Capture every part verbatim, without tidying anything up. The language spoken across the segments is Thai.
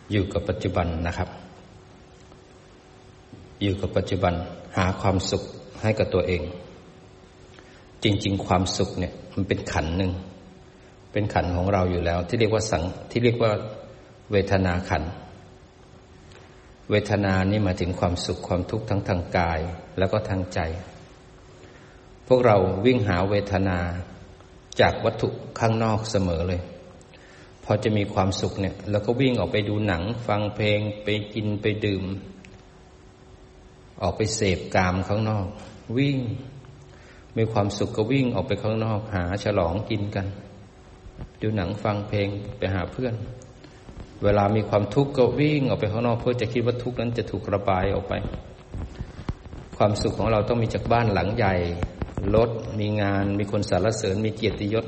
อยู่กับปัจจุบันนะครับอยู่กับปัจจุบันหาความสุขให้กับตัวเองจริงๆความสุขเนี่ยมันเป็นขันธ์หนึ่งเป็นขันธ์ของเราอยู่แล้วที่เรียกว่าสังที่เรียกว่าเวทนาขันธ์เวทนานี่หมายถึงความสุขความทุกข์ทั้งทางกายแล้วก็ทางใจพวกเราวิ่งหาเวทนาจากวัตถุข้างนอกเสมอเลยพอจะมีความสุขเนี่ยแล้วก็วิ่งออกไปดูหนังฟังเพลงไปกินไปดื่มออกไปเสพกามข้างนอกวิ่งมีความสุขก็วิ่งออกไปข้างนอกหาฉลองกินกันดูหนังฟังเพลงไปหาเพื่อนเวลามีความทุกข์ก็วิ่งออกไปข้างนอกเพื่อจะคิดว่าทุกข์นั้นจะถูกระบายออกไปความสุขของเราต้องมีจากบ้านหลังใหญ่รถมีงานมีคนสรรเสริญมีเกียรติยศ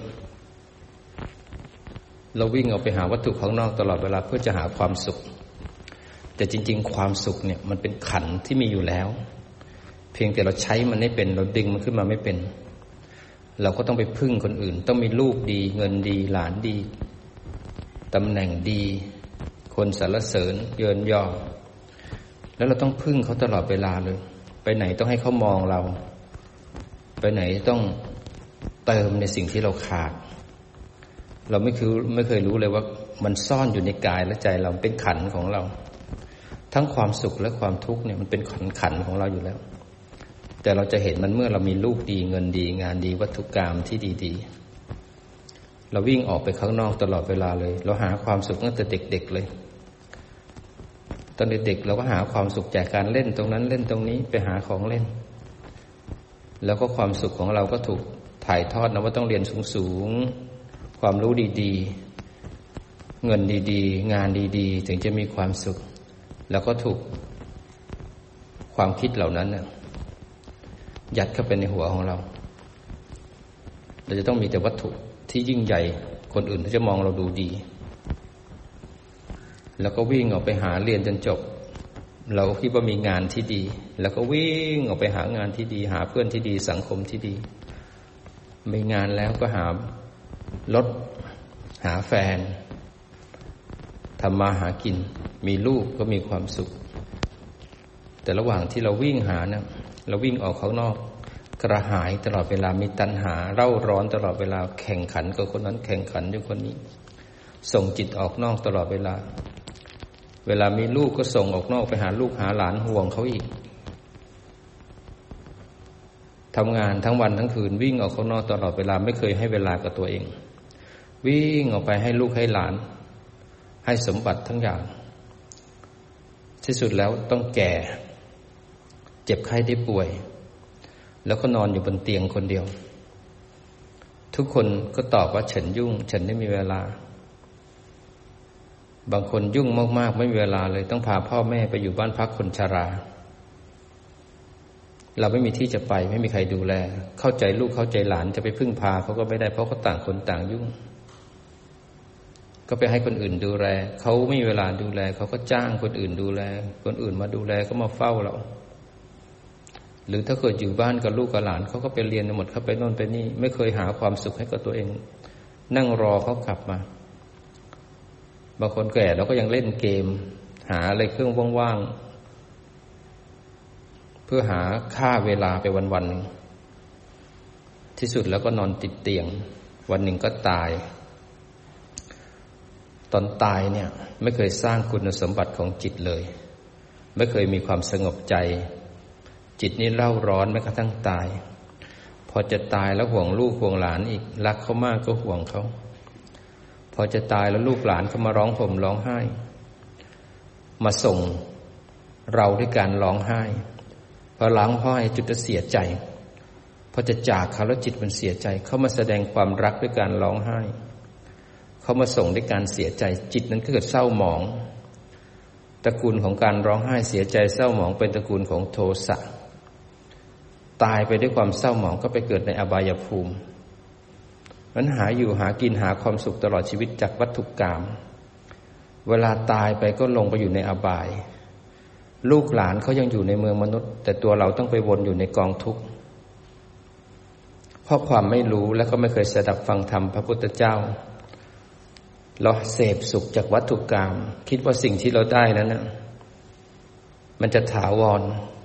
เราวิ่งออกไปหาวัตถุข้างนอกตลอดเวลาเพื่อจะหาความสุขแต่จริงๆความสุขเนี่ยมันเป็นขันธ์ที่มีอยู่แล้วเพียงแต่เราใช้มันไม่เป็นเราดึงมันขึ้นมาไม่เป็นเราก็ต้องไปพึ่งคนอื่นต้องมีลูกดีเงินดีหลานดีตำแหน่งดีคนสรรเสริญเยินยอแล้วเราต้องพึ่งเขาตลอดเวลาเลยไปไหนต้องให้เขามองเราไปไหนต้องเติมในสิ่งที่เราขาดเราไม่คือไม่เคยรู้เลยว่ามันซ่อนอยู่ในกายและใจเราเป็นขันธ์ของเราทั้งความสุขและความทุกข์เนี่ยมันเป็นขันธ์ขันธ์ของเราอยู่แล้วแต่เราจะเห็นมันเมื่อเรามีลูกดีเงินดีงานดีวัตถุกรรมที่ดีๆเราวิ่งออกไปข้างนอกตลอดเวลาเลยเราหาความสุขตั้งแต่เด็กๆเลยตอนเด็กๆเราก็หาความสุขจากการเล่นตรงนั้นเล่นตรงนี้ไปหาของเล่นแล้วก็ความสุขของเราก็ถูกถ่ายทอดนะว่าต้องเรียนสูงๆความรู้ดีๆเงินดีๆงานดีๆถึงจะมีความสุขแล้วก็ถูกความคิดเหล่านั้นน่ะยัดเข้าไปในหัวของเราเราจะต้องมีแต่วัตถุที่ยิ่งใหญ่คนอื่นเขาจะมองเราดูดีแล้วก็วิ่งออกไปหาเรียนจนจบเราคิดว่ามีงานที่ดีแล้วก็วิ่งออกไปหางานที่ดีหาเพื่อนที่ดีสังคมที่ดีมีงานแล้วก็หารถหาแฟนทำมาหากินมีลูกก็มีความสุขแต่ระหว่างที่เราวิ่งหานะเราวิ่งออกข้างนอกกระหายตลอดเวลามีตัณหาเร่าร้อนตลอดเวลาแข่งขันกับคนนั้นแข่งขันด้วยคนนี้ส่งจิตออกนอกตลอดเวลาเวลามีลูกก็ส่งออกนอกไปหาลูกหาหลานห่วงเขาอีกทำงานทั้งวันทั้งคืนวิ่งออกข้างนอกตลอดเวลาไม่เคยให้เวลากับตัวเองวิ่งออกไปให้ลูกให้หลานให้สมบัติทั้งอย่างที่สุดแล้วต้องแก่เจ็บไข้ได้ป่วยแล้วก็นอนอยู่บนเตียงคนเดียวทุกคนก็ตอบว่าฉันยุ่งฉันไม่มีเวลาบางคนยุ่งมากๆไม่มีเวลาเลยต้องพาพ่อแม่ไปอยู่บ้านพักคนชราเราไม่มีที่จะไปไม่มีใครดูแลเข้าใจลูกเข้าใจหลานจะไปพึ่งพาเขาก็ไม่ได้เพราะเขาต่างคนต่างยุ่งก็ไปให้คนอื่นดูแลเขาไม่มีเวลาดูแลเขาก็จ้างคนอื่นดูแลคนอื่นมาดูแลเขามาเฝ้าเราหรือถ้าเกิดอยู่บ้านกับลูกกับหลานเขาก็ไปเรียนหมดเขาไปโน่นไปนี่ไม่เคยหาความสุขให้กับตัวเองนั่งรอเขากลับมาบางคนแก่เราก็ยังเล่นเกมหาอะไรเครื่องว่างๆเพื่อหาค่าเวลาไปวันๆหนึ่งที่สุดแล้วก็นอนติดเตียงวันหนึ่งก็ตายตอนตายเนี่ยไม่เคยสร้างคุณสมบัติของจิตเลยไม่เคยมีความสงบใจจิตนี่เร่าร้อนแม้กระทั่งตายพอจะตายแล้วห่วงลูกห่วงหลานอีกรักเขามากก็ห่วงเขาพอจะตายแล้วลูกหลานเขามาร้องห่มร้องไห้มาส่งเราด้วยการร้องไห้พอร้องไห้จุดจะเสียใจพอจะจากเขาแล้วจิตมันเสียใจเขามาแสดงความรักด้วยการร้องไห้เขามาส่งด้วยการเสียใจจิตนั้นก็เกิดเศร้าหมองตระกูลของการร้องไห้เสียใจเศร้าหมองเป็นตระกูลของโทสะตายไปด้วยความเศร้าหมองก็ไปเกิดในอบายภูมิมันหาอยู่หากินหาความสุขตลอดชีวิตจากวัตถุกรรมเวลาตายไปก็ลงไปอยู่ในอบายลูกหลานเขายังอยู่ในเมืองมนุษย์แต่ตัวเราต้องไปวนอยู่ในกองทุกข์เพราะความไม่รู้และก็ไม่เคยสดับฟังธรรมพระพุทธเจ้าเราเสพสุขจากวัตถุกรรมคิดว่าสิ่งที่เราได้นั้นนะมันจะถาวร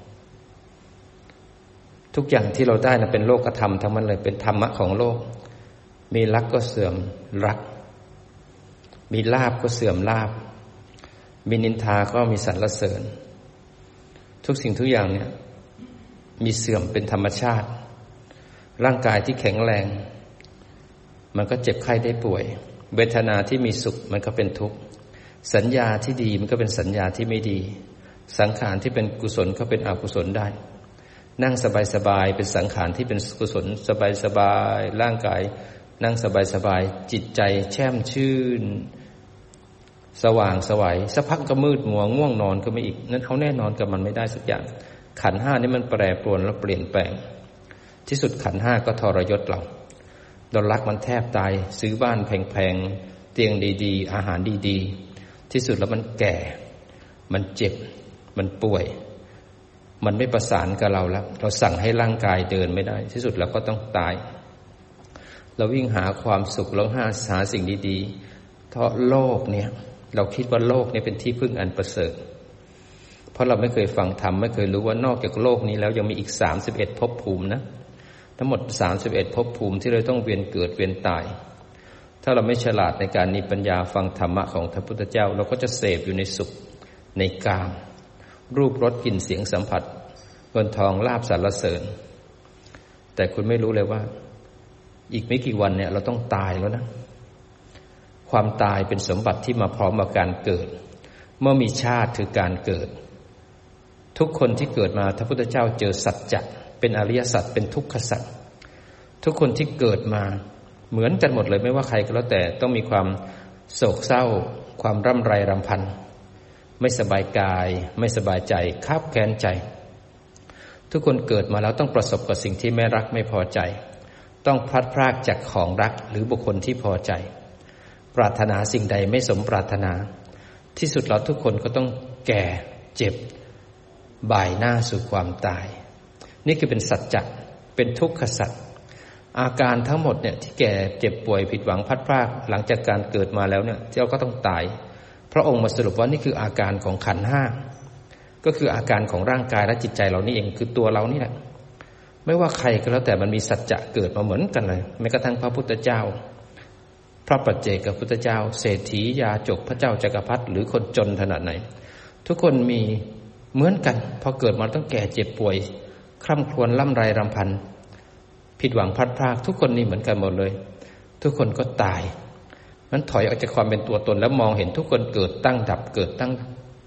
ทุกอย่างที่เราได้นะเป็นโลกธรรมทั้งนั้นเลยเป็นธรรมะของโลกมีรักก็เสื่อมรักมีลาภก็เสื่อมลาภมีนินทาก็มีสรรเสริญทุกสิ่งทุกอย่างเนี่ยมีเสื่อมเป็นธรรมชาติร่างกายที่แข็งแรงมันก็เจ็บไข้ได้ป่วยเวทนาที่มีสุขมันก็เป็นทุกข์สัญญาที่ดีมันก็เป็นสัญญาที่ไม่ดีสังขารที่เป็นกุศลก็เป็นอกุศลได้นั่งสบายๆเป็นสังขารที่เป็นกุศลสบายๆร่างกายนั่งสบายๆจิตใจแช่มชื่นสว่างไสวสักพักก็มืดมัวง่วงนอนก็ไม่อีกนั้นเขาแน่นอนกับมันไม่ได้สักอย่างขันธ์ห้านี่มันแปรปรวนและเปลี่ยนแปลงที่สุดขันธ์ห้าก็ทรยศเราเรารักมันแทบตายซื้อบ้านแพงๆเตียงดีๆอาหารดีๆที่สุดแล้วมันแก่มันเจ็บมันป่วยมันไม่ประสานกับเราแล้วเราสั่งให้ร่างกายเดินไม่ได้ที่สุดเราก็ต้องตายเราวิ่งหาความสุขเราหาหาสิ่งดีๆเพราะโลกเนี่ยเราคิดว่าโลกนี้เป็นที่พึ่งอันประเสริฐเพราะเราไม่เคยฟังธรรมไม่เคยรู้ว่านอกจากโลกนี้แล้วยังมีอีกสามสิบเอ็ดภพภูมินะทั้งหมดสามสิบเอ็ดภพภูมิที่เราต้องเวียนเกิดเวียนตายถ้าเราไม่ฉลาดในการมีปัญญาฟังธรรมะของพระพุทธเจ้าเราก็จะเสพอยู่ในสุขในกามรูปรสกลิ่นเสียงสัมผัสเงินทองลาภสรรเสริญแต่คุณไม่รู้เลยว่าอีกไม่กี่วันเนี่ยเราต้องตายแล้วนะความตายเป็นสมบัติที่มาพร้อมกับการเกิดเมื่อมีชาติคือการเกิดทุกคนที่เกิดมาพระพุทธเจ้าเจอสัจจะเป็นอริยสัจเป็นทุกขสัจทุกคนที่เกิดมาเหมือนกันหมดเลยไม่ว่าใครก็แล้วแต่ต้องมีความโศกเศร้าความร่ำไรรำพันไม่สบายกายไม่สบายใจคาบแค้นใจทุกคนเกิดมาแล้วต้องประสบกับสิ่งที่ไม่รักไม่พอใจต้องพลัดพรากจากของรักหรือบุคคลที่พอใจปรารถนาสิ่งใดไม่สมปรารถนาที่สุดเราทุกคนก็ต้องแก่เจ็บบ่ายหน้าสู่ความตายนี่คือเป็นสัจจะเป็นทุกขสัจอาการทั้งหมดเนี่ยที่แก่เจ็บป่วยผิดหวังพลัดพรากหลังจากการเกิดมาแล้วเนี่ยเราก็ต้องตายพระองค์มาสรุปว่านี่คืออาการของขันธ์ห้าก็คืออาการของร่างกายและจิตใจเรานี่เองคือตัวเรานี่แหละไม่ว่าใครก็แล้วแต่มันมีสัจจะเกิดมาเหมือนกันเลยแม้กระทั่งพระพุทธเจ้าพระปัจเจกพุทธเจ้าเศรษฐียาจกพระเจ้าจักรพรรดิหรือคนจนขนาดไหนทุกคนมีเหมือนกันพอเกิดมาต้องแก่เจ็บป่วยคร่ำครวญล่ำไรรำพันผิดหวังพลัดพรากทุกคนนี่เหมือนกันหมดเลยทุกคนก็ตายนั้นถอยออกจากความเป็นตัวตนแล้วมองเห็นทุกคนเกิดตั้งดับเกิดตั้ง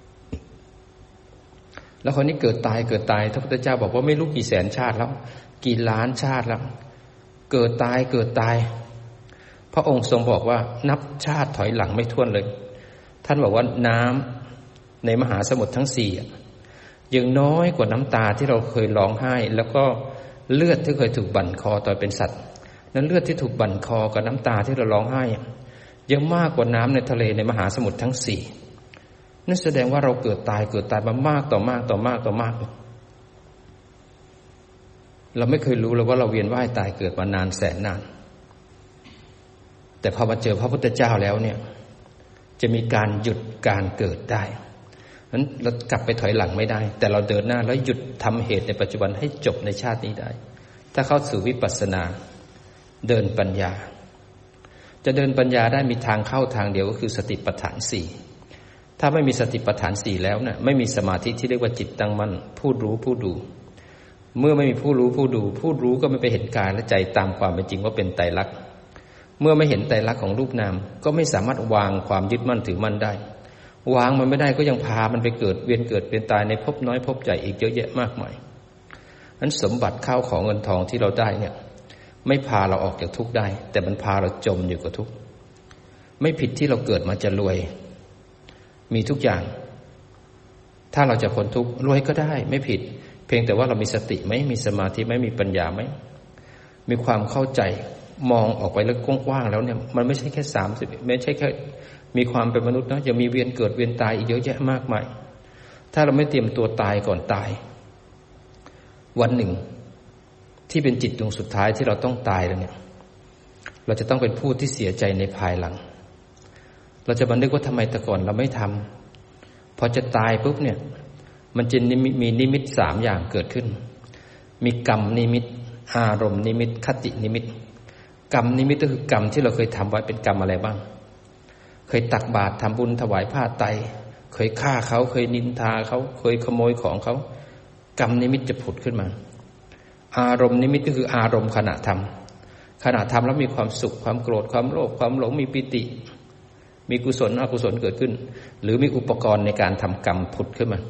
แล้วคนนี้เกิดตายเกิดตายพระพุทธเจ้าบอกว่าไม่รู้กี่แสนชาติแล้วกี่ล้านชาติแล้วเกิดตายเกิดตายพระองค์ทรงบอกว่านับชาติถอยหลังไม่ถ้วนเลยท่านบอกว่าน้ำในมหาสมุทรทั้งสี่ยังน้อยกว่าน้ำตาที่เราเคยร้องไห้แล้วก็เลือดที่เคยถูกบั่นคอตอนเป็นสัตว์นั้นเลือดที่ถูกบั่นคอกับน้ำตาที่เราร้องไห้ยังมากกว่าน้ำในทะเลในมหาสมุทรทั้งสี่นั่นแสดงว่าเราเกิดตายเกิดตายมามากต่อมากต่อมากต่อมากเราไม่เคยรู้เลยว่าเราเวียนว่ายตายเกิดมานานแสนนานแต่พอมาเจอพระพุทธเจ้าแล้วเนี่ยจะมีการหยุดการเกิดได้นั้นเรากลับไปถอยหลังไม่ได้แต่เราเดินหน้าแล้วหยุดทำเหตุในปัจจุบันให้จบในชาตินี้ได้ถ้าเข้าสู่วิปัสสนาเดินปัญญาจะเดินปัญญาได้มีทางเข้าทางเดียวก็คือสติปัฏฐานสี่ถ้าไม่มีสติปัฏฐานสี่แล้วเนี่ยไม่มีสมาธิที่เรียกว่าจิตตั้งมั่นผู้รู้ผู้ดูเมื่อไม่มีผู้รู้ผู้ดูผู้รู้ก็ไม่ไปเห็นกายและใจตามความเป็นจริงว่าเป็นไตรลักษณ์เมื่อไม่เห็นไตรลักษณ์ของรูปนามก็ไม่สามารถวางความยึดมั่นถือมั่นได้วางมันไม่ได้ก็ยังพามันไปเกิดเวียนเกิดเวียนตายในภพน้อยภพใหญ่อีกเยอะแยะมากมายนั้นสมบัติข้าวของเงินทองที่เราได้เนี่ยไม่พาเราออกจากทุกข์ได้แต่มันพาเราจมอยู่กับทุกข์ไม่ผิดที่เราเกิดมาจะรวยมีทุกอย่างถ้าเราจะพ้นทุกข์รวยก็ได้ไม่ผิดเพียงแต่ว่าเรามีสติไหมมีสมาธิไหมมีปัญญาไหมมีความเข้าใจมองออกไปแล้วกว้างๆแล้วเนี่ยมันไม่ใช่แค่สามสิบไม่ใช่แค่มีความเป็นมนุษย์นะยังมีเวียนเกิดเวียนตายอีกเยอะแยะมากมายถ้าเราไม่เตรียมตัวตายก่อนตายวันหนึ่งที่เป็นจิตดวงสุดท้ายที่เราต้องตายแล้วเนี่ยเราจะต้องเป็นผู้ที่เสียใจในภายหลังเราจะมานึกว่าทำไมแต่ก่อนเราไม่ทำพอจะตายปุ๊บเนี่ยมันจะมีนิมิตสามอย่างเกิดขึ้นมีกรรมนิมิตอารมณ์นิมิตคตินิมิตกรรมนิมิตก็คือกรรมที่เราเคยทำไว้เป็นกรรมอะไรบ้างเคยตักบาตรทำบุญถวายผ้าไตรเคยฆ่าเขาเคยนินทาเขาเคยขโมยของเขากรรมนิมิตจะผุดขึ้นมาอารมณ์นิมิตก็คืออารมณ์ขณะทำขณะทำแล้วมีความสุขความโกรธความโลภความหลงมีปิติมีกุศลอกุศลเกิดขึ้นหรือมีอุปกรณ์ในการทำกรรมผุดขึ้นมา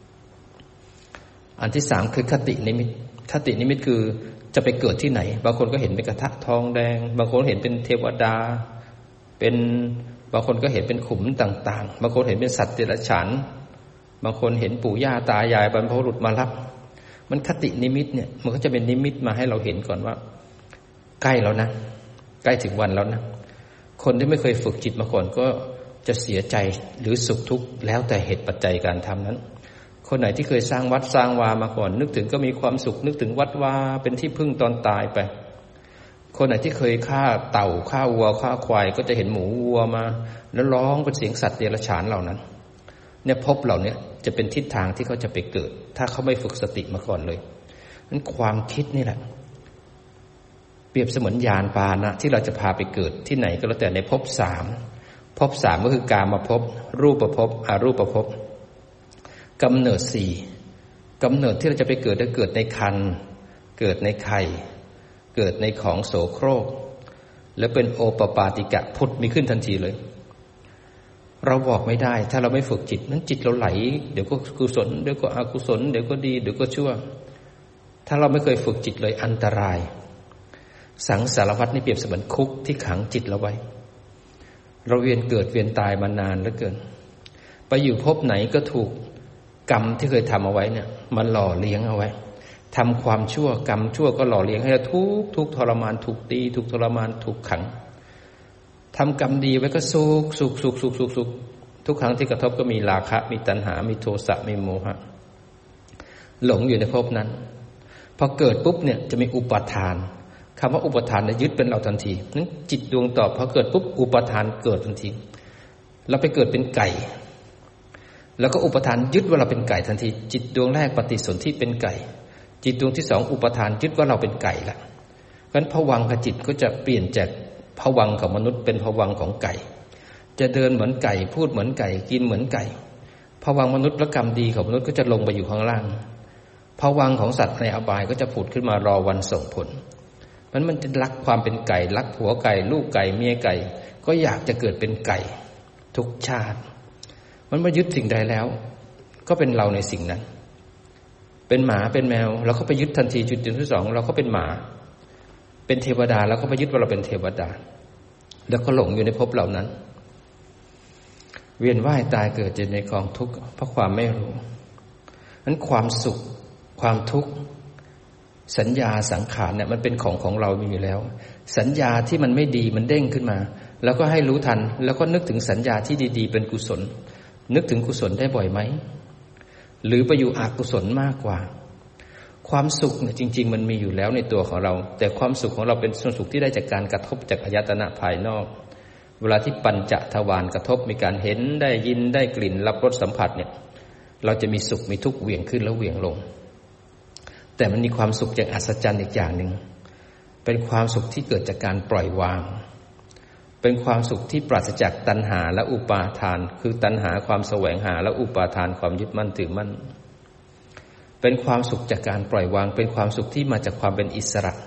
อันที่สามคือคตินิมิตคตินิมิตคือจะไปเกิดที่ไหนบางคนก็เห็นเป็นกระทะทองแดงบางคนเห็นเป็นเทวดาเป็นบางคนก็เห็นเป็นขุมต่างๆบางคนเห็นเป็นสัตว์เดรัจฉานบางคนเห็นปู่ย่าตายายบรรพบุรุษมารับมันคตินิมิตเนี่ยมันก็จะเป็นนิมิตมาให้เราเห็นก่อนว่าใกล้แล้วนะใกล้ถึงวันแล้วนะคนที่ไม่เคยฝึกจิตมาก่อนก็จะเสียใจหรือสุขทุกข์แล้วแต่เหตุปัจจัยการทำนั้นคนไหนที่เคยสร้างวัดสร้างวามาก่อนนึกถึงก็มีความสุขนึกถึงวัดวาเป็นที่พึ่งตอนตายไปคนไหนที่เคยฆ่าเต่าฆ่าวัวฆ่าควายก็จะเห็นหมูวัวมาแล้วร้องเป็นเสียงสัตว์เดรัจฉานเหล่านั้นเนี่ยภพเหล่านี้จะเป็นทิศทางที่เขาจะไปเกิดถ้าเขาไม่ฝึกสติมาก่อนเลยนั้นความคิดนี่แหละเปรียบเสมือนยานพาหนะที่เราจะพาไปเกิดที่ไหนก็แล้วแต่ในภพสามภพสามก็คือกามภพรูปภพอรูปภพกำเนิดสี่กำเนิดที่เราจะไปเกิดได้เกิดในครรภ์เกิดในไข่เกิดในของโสโครกแล้วเป็นโอปปาติกะพุทธมีขึ้นทันทีเลยเราบอกไม่ได้ถ้าเราไม่ฝึกจิตนั้นจิตเราไหลเดี๋ยวก็กุศลเดี๋ยวก็อกุศลเดี๋ยวก็ดีเดี๋ยวก็ชั่วถ้าเราไม่เคยฝึกจิตเลยอันตรายสังสารวัฏนี่เปรียบเสมือนคุกที่ขังจิตเราไว้เราเวียนเกิดเวียนตายมานานเหลือเกินไปอยู่ภพไหนก็ถูกกรรมที่เคยทำเอาไว้เนี่ยมันหล่อเลี้ยงเอาไว้ทำความชั่วกรรมชั่วก็หล่อเลี้ยงให้เราทุกทุกทรมานถูกตีถูกทรมานถูกขังทำกรรมดีไว้ก็สุขสุขสุขสุขสุขสุขทุกครั้งที่กระทบก็มีราคะมีตัณหามีโทสะมีโมหะหลงอยู่ในภพนั้นพอเกิดปุ๊บเนี่ยจะมีอุปาทานคำว่าอุปทานเนี่ยยึดเป็นเราทันทีนั้นจิตดวงต่อพอเกิดปุ๊บอุปทานเกิดทันทีเราไปเกิดเป็นไก่แล้วก็อุปทานยึดว่าเราเป็นไก่ทันทีจิตดวงแรกปฏิสนธิเป็นไก่จิตดวงที่สองอุปทานยึดว่าเราเป็นไก่ละเพราะฉะนั้นภวังคจิตก็จะเปลี่ยนจากภวังของมนุษย์เป็นภวังของไก่จะเดินเหมือนไก่พูดเหมือนไก่กินเหมือนไก่ภวังมนุษย์และกรรมดีของมนุษย์ก็จะลงไปอยู่ข้างล่างภวังของสัตว์ในอบายก็จะผุดขึ้นมารอวันส่งผลมันมันจะรักความเป็นไก่รักผัวไก่ลูกไก่เมียไก่ก็อยากจะเกิดเป็นไก่ทุกชาติมันมายึดสิ่งใดแล้วก็เป็นเราในสิ่งนั้นเป็นหมาเป็นแมวเราก็ไปยึดทันทีจุดที่สองเราก็เป็นหมาเป็นเทวดาเราก็ไปยึดว่าเราเป็นเทวดาแล้วก็หลงอยู่ในภพเหล่านั้นเวียนว่ายตายเกิดอยู่ในกองทุกข์เพราะความไม่รู้นั้นความสุขความทุกข์สัญญาสังขารเนี่ยมันเป็นของของเรามีอยู่แล้วสัญญาที่มันไม่ดีมันเด้งขึ้นมาแล้วก็ให้รู้ทันแล้วก็นึกถึงสัญญาที่ดีๆเป็นกุศลนึกถึงกุศลได้บ่อยไหมหรือไปอยู่อกุศลมากกว่าความสุขเนี่ยจริงๆมันมีอยู่แล้วในตัวของเราแต่ความสุขของเราเป็นส่วนสุขที่ได้จากการกระทบจากอายตนะภายนอกเวลาที่ปัญจทวารกระทบมีการเห็นได้ยินได้กลิ่นรับรสสัมผัสเนี่ยเราจะมีสุขมีทุกข์เหวี่ยงขึ้นแล้วเหวี่ยงลงแต่มันมีความสุขอย่างอัศจรรย์อีกอย่างหนึ่งเป็นความสุขที่เกิดจากการปล่อยวางเป็นความสุขที่ปราศจากตัณหาและอุปาทานคือตัณหาความแสวงหาและอุปาทานความยึดมั่นถือมั่นเป็นความสุขจากการปล่อยวางเป็นความสุขที่มาจากความเป็นอิสระ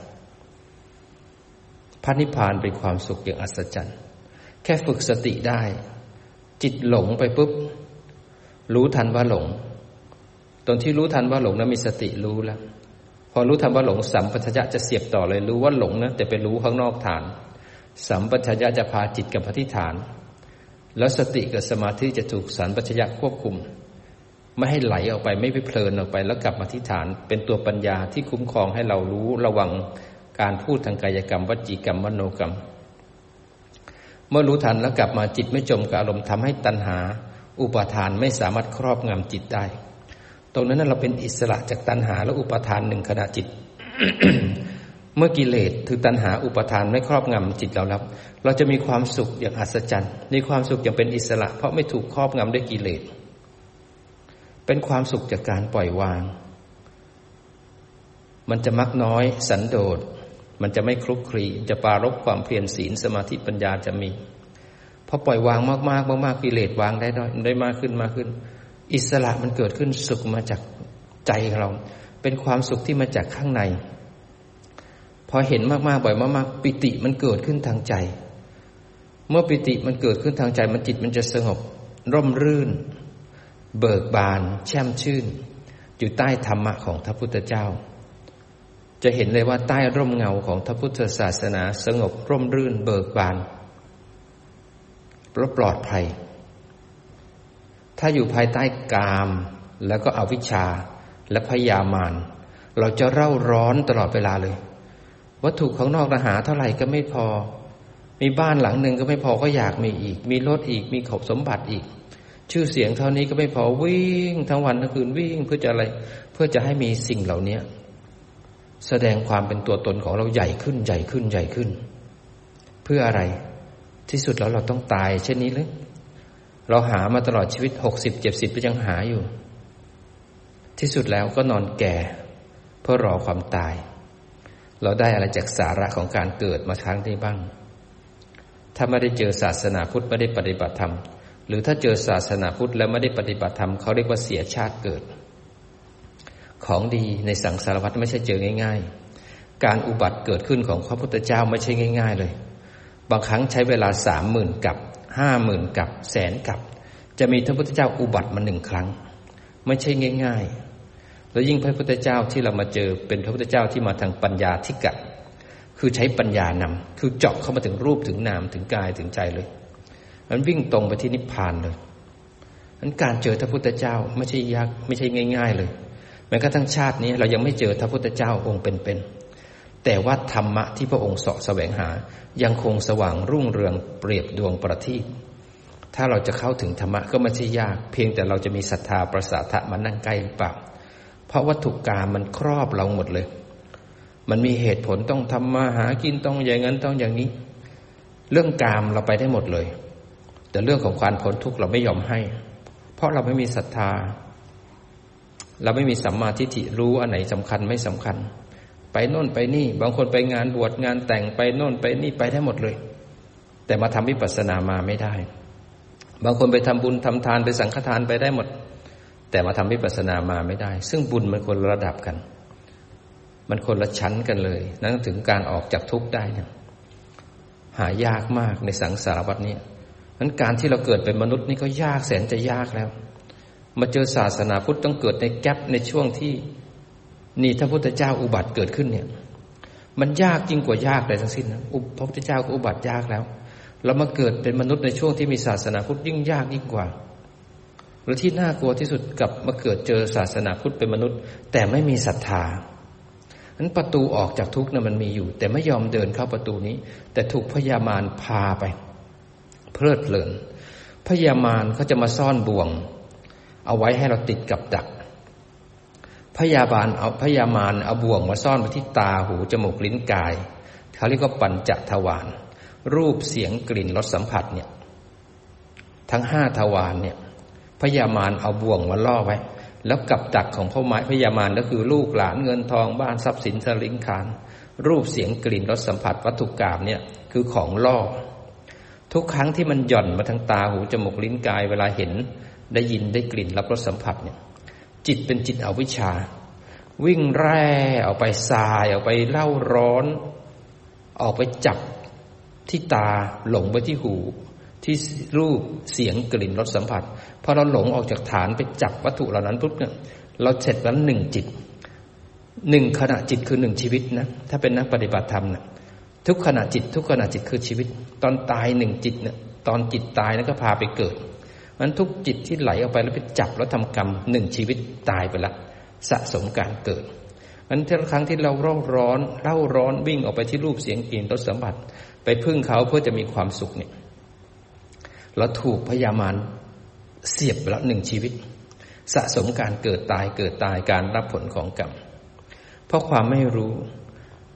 พระนิพพานเป็นความสุขอย่างอัศจรรย์แค่ฝึกสติได้จิตหลงไปปุ๊บรู้ทันว่าหลงตอนที่รู้ทันว่าหลงนั้นมีสติรู้แล้วพอรู้ทันว่าหลงสัมปชัญญะจะเสียบต่อเลยรู้ว่าหลงนะแต่ไปรู้ข้างนอกฐานสัมปชัญญะจะพาจิตกับอธิษฐานแล้วสติกับสมาธิจะถูกสัมปชัญญะควบคุมไม่ให้ไหลออกไปไม่ไปเพลินออกไปแล้วกลับมาที่ฐานเป็นตัวปัญญาที่คุ้มครองให้เรารู้ระวังการพูดทางกายกรรมวจีกรรมมโนกรรมเมื่อรู้ทันแล้วกลับมาจิตไม่จมกับอารมณ์ทำให้ตัณหาอุปาทานไม่สามารถครอบงำจิตได้ตรงนั้นเราเป็นอิสระจากตัณหาและอุปาทานหนึ่งขณะจิตเมื่อกิเลสคือตัณหาอุปทานไม่ครอบงำจิตเราแล้วเราจะมีความสุขอย่างอัศจรรย์มีความสุขอย่างเป็นอิสระเพราะไม่ถูกครอบงำด้วยกิเลสเป็นความสุขจากการปล่อยวางมันจะมักน้อยสันโดษมันจะไม่คลุกคลีจะปรารภความเพียรศีลสมาธิปัญญาจะมีพอปล่อยวางมากๆมากๆกิเลสวางได้ได้มากขึ้นมากขึ้นอิสระมันเกิดขึ้นสุขมาจากใจของเราเป็นความสุขที่มาจากข้างในพอเห็นมากๆบ่อยมากๆปิติมันเกิดขึ้นทางใจเมื่อปิติมันเกิดขึ้นทางใจมันจิตมันจะสงบร่มรื่นเบิกบานแช่มชื่นอยู่ใต้ธรรมะของพระพุทธเจ้าจะเห็นเลยว่าใต้ร่มเงาของพระพุทธศาสนาสงบร่มรื่นเบิกบานและปลอดภัยถ้าอยู่ภายใต้กามแล้วก็อวิชชาและพยามารเราจะเร่าร้อนตลอดเวลาเลยวัตถุข้างนอกหาเท่าไหร่ก็ไม่พอมีบ้านหลังหนึ่งก็ไม่พอก็อยากมีอีกมีรถอีกมีขบสมบัติอีกชื่อเสียงเท่านี้ก็ไม่พอวิ่งทั้งวันทั้งคืนวิ่งเพื่อจะอะไรเพื่อจะให้มีสิ่งเหล่านี้แสดงความเป็นตัวตนของเราใหญ่ขึ้นใหญ่ขึ้นใหญ่ขึ้นเพื่ออะไรที่สุดแล้วเราต้องตายเช่นนี้หรือเราหามาตลอดชีวิตหกสิบเจ็ดสิบก็ยังหาอยู่ที่สุดแล้วก็นอนแก่เพื่อรอความตายเราได้อะไรจากสาระของการเกิดมาครั้งนี้บ้างถ้าไม่ได้เจอศาสนาพุทธไม่ได้ปฏิบัติธรรมหรือถ้าเจอศาสนาพุทธแล้วไม่ได้ปฏิบัติธรรมเขาเรียกว่าเสียชาติเกิดของดีในสังสารวัฏไม่ใช่เจอง่ายๆการอุบัติเกิดขึ้นของพระพุทธเจ้าไม่ใช่ง่ายๆเลยบางครั้งใช้เวลาสามหมื่นกับห้าหมื่นกับแสนกับจะมีพระพุทธเจ้าอุบัติมาหนึ่งครั้งไม่ใช่ง่ายๆแล้วยิ่งพระพุทธเจ้าที่เรามาเจอเป็นพระพุทธเจ้าที่มาทางปัญญาธิกะคือใช้ปัญญานำคือเจาะเข้ามาถึงรูปถึงนามถึงกายถึงใจเลยมันวิ่งตรงไปที่นิพพานเลยนั้นการเจอพระพุทธเจ้าไม่ใช่ยากไม่ใช่ง่ายๆเลยแม้กระทั่งชาตินี้เรายังไม่เจอพระพุทธเจ้าองค์เป็นๆแต่ว่าธรรมะที่พระองค์เสาะแสวงหายังคงสว่างรุ่งเรืองเปรียบดวงประทีปถ้าเราจะเข้าถึงธรรมะก็ไม่ใช่ยากเพียงแต่เราจะมีศรัทธาประสาทะมานั่งใกล้หรือเปล่าเพราะวัตถุกรรมมันครอบเราหมดเลยมันมีเหตุผลต้องทำมาหากินต้องอย่างนั้นต้องอย่างนี้เรื่องกามเราไปได้หมดเลยแต่เรื่องของความพ้นทุกข์เราไม่ยอมให้เพราะเราไม่มีศรัทธาเราไม่มีสัมมาทิฏฐิรู้อันไหนสำคัญไม่สำคัญไปโน่นไปนี่บางคนไปงานบวชงานแต่งไปโน่นไปนี่ไปได้หมดเลยแต่มาทำวิปัสสนามาไม่ได้บางคนไปทำบุญทำทานไปสังฆทานไปได้หมดแต่มาทำวิปัสสนามาไม่ได้ซึ่งบุญมันคนละระดับกันมันคนละชั้นกันเลยนั่นถึงการออกจากทุกข์ได้เนี่ยหายากมากในสังสารวัฏนี้นั้นการที่เราเกิดเป็นมนุษย์นี่ก็ยากแสนจะยากแล้วมาเจอศาสนาพุทธต้องเกิดในแก๊ปในช่วงที่นี่พระพุทธเจ้าอุบัติเกิดขึ้นเนี่ยมันยากยิ่งกว่ายากเลยทั้งสิ้นนะพระพุทธเจ้าก็อุบัติยากแล้วเรามาเกิดเป็นมนุษย์ในช่วงที่มีศาสนาพุทธยิ่งยากยิ่งกว่าและที่น่ากลัวที่สุดกับมาเกิดเจอศาสนาพุทธเป็นมนุษย์แต่ไม่มีศรัทธานั้นประตูออกจากทุกข์นั้นมันมีอยู่แต่ไม่ยอมเดินเข้าประตูนี้แต่ถูกพยามารพาไปเพลิดเพลินพยามารเขาจะมาซ่อนบ่วงเอาไว้ให้เราติดกับดักพยาบาลเอาพยามารเอาบ่วงมาซ่อนไว้ที่ตาหูจมูกลิ้นกายเขาเรียกว่าปัญจทวารรูปเสียงกลิ่นรสสัมผัสเนี่ยทั้งห้าทวารเนี่ยพยามารเอาบ่วงมาล่อไว้แล้วกับดักของพ่อไม้พยามารก็คือลูกหลานเงินทองบ้านทรัพย์สินสลิงคารรูปเสียงกลิ่นรสสัมผัสวัตถุกรรมเนี่ยคือของล่อทุกครั้งที่มันหย่อนมาทางตาหูจมูกลิ้นกายเวลาเห็นได้ยินได้กลิ่นรับรสสัมผัสเนี่ยจิตเป็นจิตอวิชชาวิ่งแร่ออกไปสายออกไปเล่าร้อนออกไปจับที่ตาหลงไปที่หูที่รูปเสียงกลิ่นรสสัมผัสพอเราหลงออกจากฐานไปจับวัตถุเหล่านั้นปุ๊บเนี่ยเราเสร็จแล้วหนึ่งจิตหนึ่งขณะจิตคือหนึ่งชีวิตนะถ้าเป็นนักปฏิบัติธรรมนะทุกขณะจิตทุกขณะจิตคือชีวิตตอนตายหนึ่งจิตเนี่ยตอนจิตตายนั้นก็พาไปเกิดมันทุกจิตที่ไหลออกไปแล้วไปจับแล้วทำกรรมหนึ่งชีวิตตายไปละสะสมการเกิดมันทุกครั้งที่เราเร่าร้อนเร่าร้อนวิ่งออกไปที่รูปเสียงกลิ่นรสสัมผัสไปพึ่งเขาเพื่อจะมีความสุขเนี่ยเราถูกพยามารเสียบไปแล้วหนึ่งชีวิตสะสมการเกิดตายเกิดตายการรับผลของกรรมเพราะความไม่รู้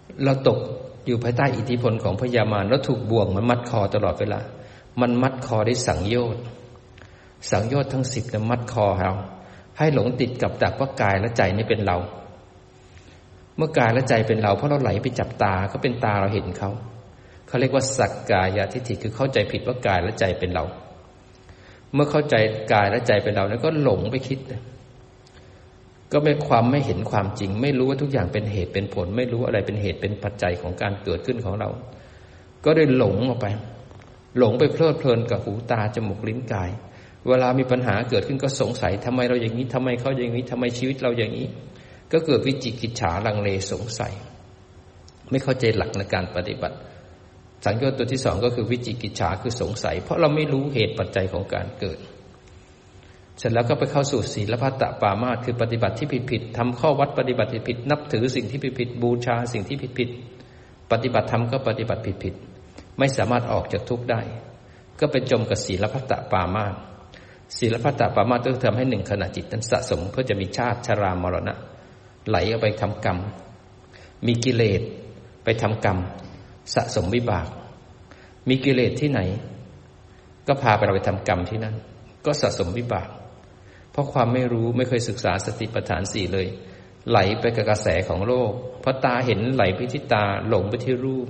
เราตกอยู่ภายใต้อิทธิพลของพยามารแล้วถูกบ่วงมันมัดคอตลอดเวลามันมัดคอได้สังโยชน์สังโยชน์ทั้งสิบเนี่ยมัดคอเราให้หลงติดกับดักว่ากายและใจนี่เป็นเราเมื่อกายและใจเป็นเราเพราะเราไหลไปจับตาก็เป็นตาเราเห็นเขาเขาเรียกว่าสักกายทิฏฐิคือเข้าใจผิดว่ากายและใจเป็นเราเมื่อเข้าใจกายและใจเป็นเราแล้วก็หลงไปคิดก็ไม่ความไม่เห็นความจริงไม่รู้ว่าทุกอย่างเป็นเหตุเป็นผลไม่รู้อะไรเป็นเหตุเป็นปัจจัยของการเกิดขึ้นของเราก็ได้หลงออกไปหลงไปเพลิดเพลินกับหูตาจมูกลิ้นกายเวลามีปัญหาเกิดขึ้นก็สงสัยทำไมเราอย่างนี้ทำไมเขาอย่างนี้ทำไมชีวิตเราอย่างนี้ก็เกิดวิจิกิจฉาลังเลสงสัยไม่เข้าใจหลักในการปฏิบัติสังโยชน์ตัวที่สองก็คือวิจิกิจฉาคือสงสัยเพราะเราไม่รู้เหตุปัจจัยของการเกิดเสร็จแล้วก็ไปเข้าสู่ศีลพัตตปามาสคือปฏิบัติที่ผิดๆทำข้อวัดปฏิบัติผิดๆนับถือสิ่งที่ผิดๆบูชาสิ่งที่ผิดๆปฏิบัติธรรมก็ปฏิบัติผิดๆไม่สามารถออกจากทุกข์ได้ก็ไปจมกับศีลพัตตปามาสศีลพัตตปามาสต้องทำให้หนึ่งขณะจิตนั้นสะสมเพื่อจะมีชาติชรามรณะไหลเอาไปทำกรรมมีกิเลสไปทำกรรมสะสมวิบากมีกิเลสที่ไหนก็พาไปเราไปทำกรรมที่นั่นก็สะสมวิบากเพราะความไม่รู้ไม่เคยศึกษาสติปัฏฐานสี่เลยไหลไปกับกระแสของโลกเพราะตาเห็นไหลไปที่ตาหลงไปที่รูป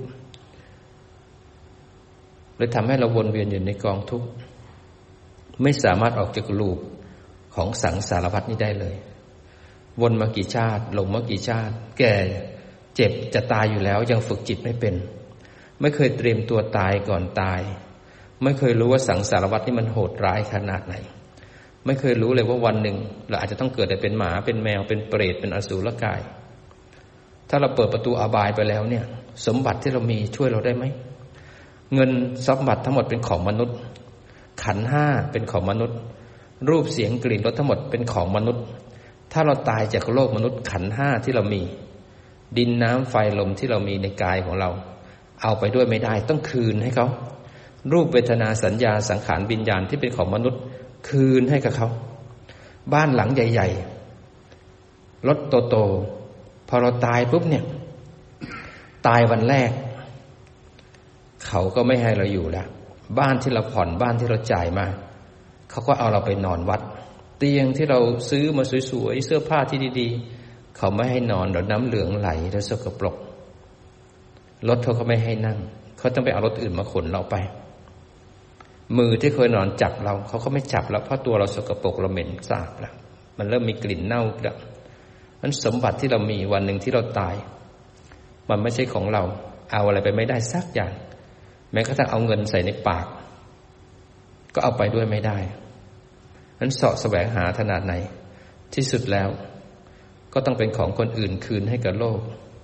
เลยทำให้เราวนเวียนอยู่ในกองทุกข์ไม่สามารถออกจากลูปของสังสารวัฏนี้ได้เลยวนมากี่ชาติหลงมากี่ชาติแก่เจ็บจะตายอยู่แล้วยังฝึกจิตไม่เป็นไม่เคยเตรียมตัวตายก่อนตายไม่เคยรู้ว่าสังสารวัฏนี่มันโหดร้ายขนาดไหนไม่เคยรู้เลยว่าวันหนึ่งเราอาจจะต้องเกิดเป็นหมาเป็นแมวเป็นเปรตเป็นอสูรกายถ้าเราเปิดประตูอบายไปแล้วเนี่ยสมบัติที่เรามีช่วยเราได้ไหมเงินสมบัติทั้งหมดเป็นของมนุษย์ขันธ์ห้าเป็นของมนุษย์รูปเสียงกลิ่นรสทั้งหมดเป็นของมนุษย์ถ้าเราตายจากโลกมนุษย์ขันธ์ห้าที่เรามีดินน้ำไฟลมที่เรามีในกายของเราเอาไปด้วยไม่ได้ต้องคืนให้เขารูปเวทนาสัญญาสังขารวิญญาณที่เป็นของมนุษย์คืนให้กับเขาบ้านหลังใหญ่ๆรถโตๆพอเราตายปุ๊บเนี่ยตายวันแรกเขาก็ไม่ให้เราอยู่แล้วบ้านที่เราผ่อนบ้านที่เราจ่ายมาเขาก็เอาเราไปนอนวัดเตียงที่เราซื้อมาสวยๆเสื้อผ้าที่ดีๆเขาไม่ให้นอนเดี๋ยวน้ำเหลืองไหลแล้วสกปรกรถเขาก็ไม่ให้นั่งเขาต้องไปเอารถอื่นมาขนเราไปมือที่เคยนอนจับเราเขาก็ไม่จับแล้วเพราะตัวเราสกปรกเราเหม็นสาบแล้วมันเริ่มมีกลิ่นเน่าแล้วนั้นสมบัติที่เรามีวันหนึ่งที่เราตายมันไม่ใช่ของเราเอาอะไรไปไม่ได้สักอย่างแม้กระทั่งเอาเงินใส่ในปากก็เอาไปด้วยไม่ได้นั้นเสาะแสวงหาขนาดไหนที่สุดแล้วก็ต้องเป็นของคนอื่นคืนให้กับโลก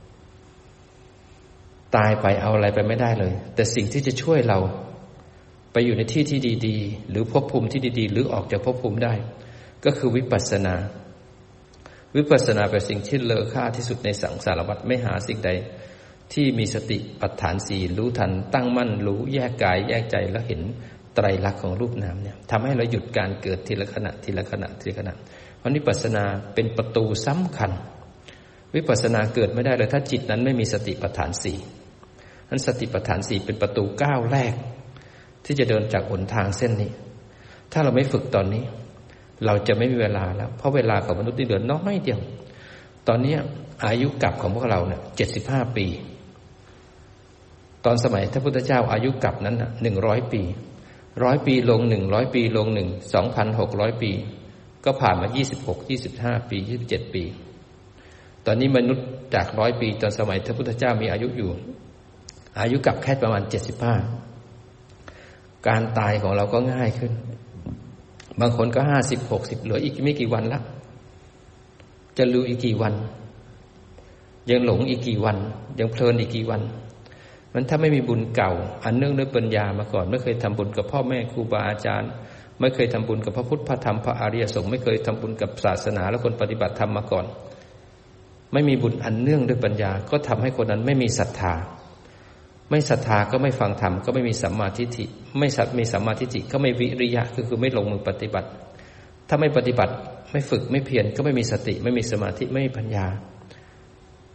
ตายไปเอาอะไรไปไม่ได้เลยแต่สิ่งที่จะช่วยเราไปอยู่ในที่ที่ดีๆหรือภพภูมิที่ดีๆหรือออกจากภพภูมิได้ก็คือวิปัสสนาวิปัสสนาเป็นสิ่งที่เลอค่าที่สุดในสังสารวัฏไม่หาสิ่งใดที่มีสติปัฏฐานสี่รู้ทันตั้งมั่นรู้แยกกายแยกใจแล้วเห็นไตรลักษณ์ของรูปนามเนี่ยทำให้เราหยุดการเกิดทีละขณะทีละขณะทีละขณะเพราะวิปัสสนาเป็นประตูสำคัญวิปัสสนาเกิดไม่ได้เลยถ้าจิตนั้นไม่มีสติปัฏฐานสี่นั้นสติปัฏฐานสี่เป็นประตูก้าวแรกที่จะเดินจากหนทางเส้นนี้ถ้าเราไม่ฝึกตอนนี้เราจะไม่มีเวลาแล้วเพราะเวลาของมนุษย์ที่เหลือน้อยเดียวตอนนี้อายุกลับของพวกเราเนี่ยเจ็ดสิบห้าปีตอนสมัยพระพุทธเจ้าอายุกลับนั้นน่ะหนึ่งร้อยปีร้อยปีลงหนึ่งร้อยปีลงหนึ่งสองพันหกร้อยปีก็ผ่านมายี่สิบหกยี่สิบห้าปียี่สิบเจ็ดปีตอนนี้มนุษย์จากร้อยปีตอนสมัยพระพุทธเจ้ามีอายุอยู่อายุกลับแค่ประมาณเจ็ดสิบห้าการตายของเราก็ง่ายขึ้นบางคนก็ห้าสิบหกสิบเหลืออีกไม่กี่วันละจะรู้อีกกี่วันยังหลงอีกกี่วันยังเพลินอีกกี่วันมันถ้าไม่มีบุญเก่าอันเนื่องด้วยปัญญามาก่อนไม่เคยทำบุญกับพ่อแม่ครูบาอาจารย์ไม่เคยทำบุญกับพระพุทธพระธรรมพระอริยสงฆ์ไม่เคยทำบุญกับศาสนาและคนปฏิบัติธรรมมาก่อนไม่มีบุญอันเนื่องด้วยปัญญาก็ทำให้คนนั้นไม่มีศรัทธาไม่ศรัทธาก็ไม่ฟังธรรมก็ไม่มีสัมมาทิฏฐิไม่สัตมีสัมมาทิฏฐิก็ไม่วิริยะก็คือไม่ลงมือปฏิบัติถ้าไม่ปฏิบัติไม่ฝึกไม่เพียรก็ไม่มีสติไม่มีสมาธิไม่มีปัญญา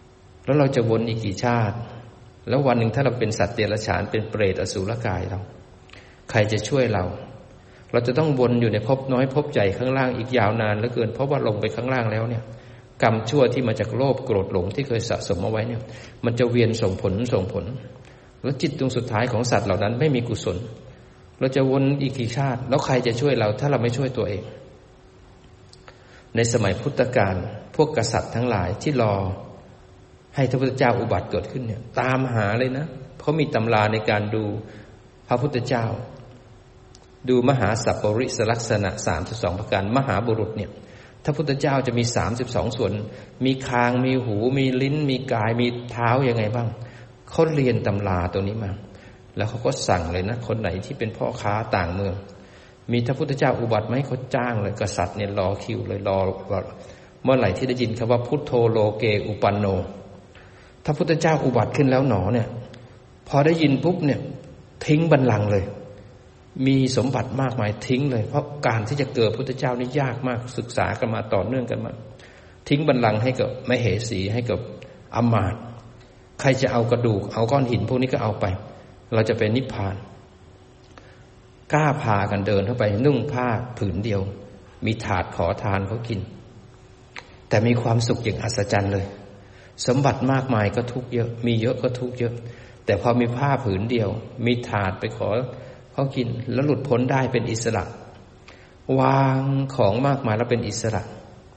แล้วเราจะวนอีกกี่ชาติแล้ววันหนึ่งถ้าเราเป็นสัตว์เดรัจฉานเป็นเปรตอสุรกายเราใครจะช่วยเราเราจะต้องวนอยู่ในภพน้อยภพใหญ่ข้างล่างอีกยาวนานเหลือเกินเพราะว่าลงไปข้างล่างแล้วเนี่ยกรรมชั่วที่มาจากโลภโกรธหลงที่เคยสะสมเอาไว้เนี่ยมันจะเวียนส่งผลส่งผลแล้วจิตดวงสุดท้ายของสัตว์เหล่านั้นไม่มีกุศลเราจะวนอีกกี่ชาติแล้วใครจะช่วยเราถ้าเราไม่ช่วยตัวเองในสมัยพุทธกาลพวกกษัตริย์ทั้งหลายที่รอให้พระพุทธเจ้าอุบัติเกิดขึ้นเนี่ยตามหาเลยนะเขามีตำราในการดูพระพุทธเจ้าดูมหาสัพปริสลักษณะสามสิบสองประการมหาบุรุษเนี่ยพระพุทธเจ้าจะมีสามสิบสองส่วนมีคางมีหูมีลิ้นมีกายมีเท้ายังไงบ้างเขาเรียนตำราตัวนี้มาแล้วเขาก็สั่งเลยนะคนไหนที่เป็นพ่อค้าต่างเมืองมีพระพุทธเจ้าอุบัติไหมเขาจ้างเลยกษัตริย์เนี่ยรอคิวเลยรอเมื่อไหร่ที่ได้ยินคำว่าพุทโธโลเกอุปันโนถ้าพุทธเจ้าอุบัติขึ้นแล้วหนอเนี่ยพอได้ยินปุ๊บเนี่ยทิ้งบัลลังก์เลยมีสมบัติมากมายทิ้งเลยเพราะการที่จะเกิดพุทธเจ้านี่ยากมากศึกษากันมาต่อเนื่องกันมาทิ้งบัลลังก์ให้กับมเหสีให้กับอมาตย์ใครจะเอากระดูกเอาก้อนหินพวกนี้ก็เอาไปเราจะเป็นนิพพานกล้าพากันเดินเข้าไปนุ่งผ้าผืนเดียวมีถาดขอทานเขากินแต่มีความสุขอย่างอัศจรรย์เลยสมบัติมากมายก็ทุกข์เยอะมีเยอะก็ทุกข์เยอะแต่พอมีผ้าผืนเดียวมีถาดไปขอเขากินแล้วหลุดพ้นได้เป็นอิสระวางของมากมายแล้วเป็นอิสระ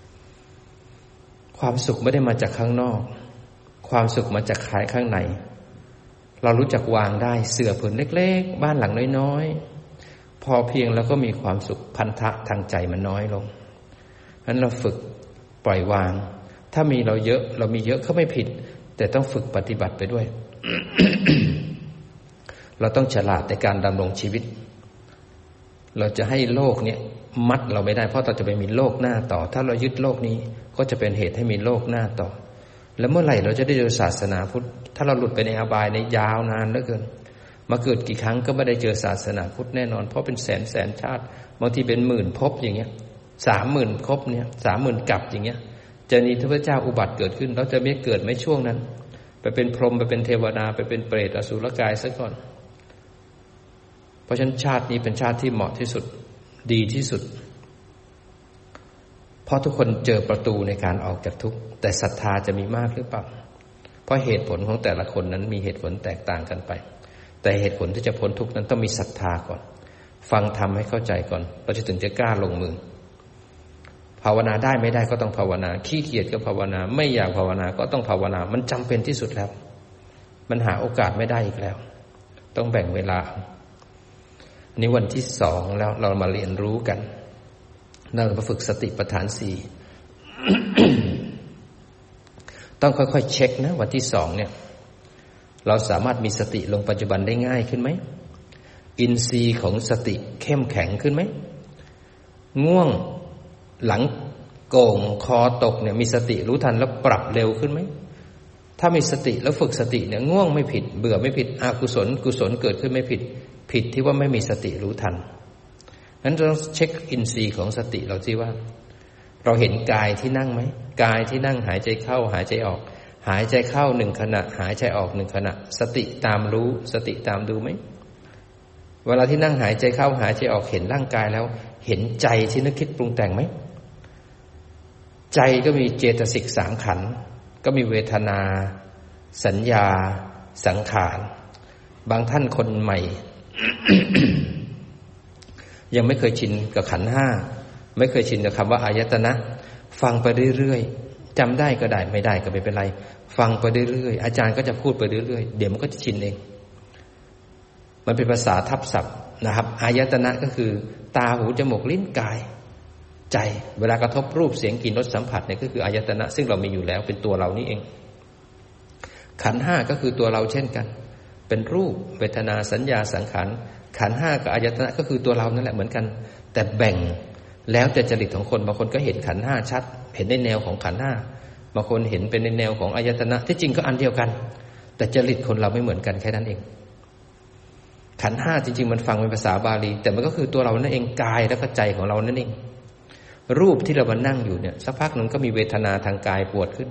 ความสุขไม่ได้มาจากข้างนอกความสุขมาจากขายข้างในเรารู้จักวางได้เสื่อผืนเล็กๆบ้านหลังน้อยๆพอเพียงแล้วก็มีความสุขพันธะทางใจมันน้อยลงฉะนั้นเราฝึกปล่อยวางถ้ามีเราเยอะเรามีเยอะก็ไม่ผิดแต่ต้องฝึกปฏิบัติไปด้วย เราต้องฉลาดในการดำรงชีวิตเราจะให้โลกเนี่ยมัดเราไม่ได้เพราะเราจะไปมีโลกหน้าต่อถ้าเรายึดโลกนี้ก็จะเป็นเหตุให้มีโลกหน้าต่อแล้วเมื่อไหร่เราจะได้เจอศาสนาพุทธถ้าเราหลุดไปในอบายในยาวนานเหลือเกินมาเกิดกี่ครั้งก็ไม่ได้เจอศาสนาพุทธแน่นอนเพราะเป็นแสนแสนชาติบางทีเป็นหมื่นภพอย่างเงี้ยสามหมื่นภพเนี่ยสามหมื่นกับอย่างเงี้ยจะมีพระเจ้าอุบัติเกิดขึ้นเราจะไม่เกิดไม่ช่วงนั้นไปเป็นพรหมไปเป็นเทวดาไปเป็นเปรตอสุรกายซะก่อนเพราะฉะนั้นชาตินี้เป็นชาติที่เหมาะที่สุดดีที่สุดเพราะทุกคนเจอประตูในการออกจากทุกข์แต่ศรัทธาจะมีมากหรือเปล่าเพราะเหตุผลของแต่ละคนนั้นมีเหตุผลแตกต่างกันไปแต่เหตุผลที่จะพ้นทุกข์นั้นต้องมีศรัทธาก่อนฟังธรรมให้เข้าใจก่อนเราจะถึงจะกล้าลงมือภาวนาได้ไม่ได้ก็ต้องภาวนาขี้เกียจก็ภาวนาไม่อยากภาวนาก็ต้องภาวนามันจำเป็นที่สุดแล้วมันหาโอกาสไม่ได้อีกแล้วต้องแบ่งเวลาอันนี้วันที่สองแล้วเรามาเรียนรู้กันเรามาฝึกสติปัฏฐานสี่ ต้องค่อยๆเช็คนะวันที่สองเนี่ยเราสามารถมีสติลงปัจจุบันได้ง่ายขึ้นไหมอินทรีย์ของสติเข้มแข็งขึ้นไหมง่วงหลังโก่งคอตกเนี่ยมีสติรู้ทันแล้วปรับเร็วขึ้นไหมถ้ามีสติแล้วฝึกสติเนี่ยง่วงไม่ผิดเบื่อไม่ผิดอกุศลกุศลเกิดขึ้นไม่ผิดผิดที่ว่าไม่มีสติรู้ทันงั้นเราเช็คอินทรีย์ของสติเราที่ว่าเราเห็นกายที่นั่งไหมกายที่นั่งหายใจเข้าหายใจออกหายใจเข้าหนึ่งขณะหายใจออกหนึ่งขณะสติตามรู้สติตามดูไหมเวลาที่นั่งหายใจเข้าหายใจออกเห็นร่างกายแล้วเห็นใจที่นึกคิดปรุงแต่งไหมใจก็มีเจตสิกสามขันธ์ก็มีเวทนาสัญญาสังขารบางท่านคนใหม่ ยังไม่เคยชินกับขันธ์ห้าไม่เคยชินกับคำว่าอายตนะฟังไปเรื่อยๆจำได้ก็ได้ไม่ได้ก็ไม่เป็นไรฟังไปเรื่อยๆอาจารย์ก็จะพูดไปเรื่อยๆเดี๋ยวมันก็จะชินเองมันเป็นภาษาทับศัพท์นะครับอายตนะก็คือตาหูจมูกลิ้นกายใจเวลากระทบรูปเสียงกลิ่นรสสัมผัสเนี่ยก็คืออายตนะซึ่งเรามีอยู่แล้วเป็นตัวเรานี่เองขันธ์ห้าก็คือตัวเราเช่นกันเป็นรูปเวทนาสัญญาสังขารขันธ์ห้ากับอายตนะก็คือตัวเรานั่นแหละเหมือนกันแต่แบ่งแล้วแต่จริตของคนบางคนก็เห็นขันธ์ห้าชัดเห็นในแนวของขันธ์ห้าบางคนเห็นเป็นในแนวของอายตนะที่จริงก็อันเดียวกันแต่จริตคนเราไม่เหมือนกันแค่นั้นเองขันธ์ห้าจริงๆมันฟังเป็นภาษาบาลีแต่มันก็คือตัวเรานั่นเองกายและก็ใจของเรานั่นเองรูปที่เรามานั่งอยู่เนี่ยสักพักหนึ่งก็มีเวทนาทางกายปวดขึ้น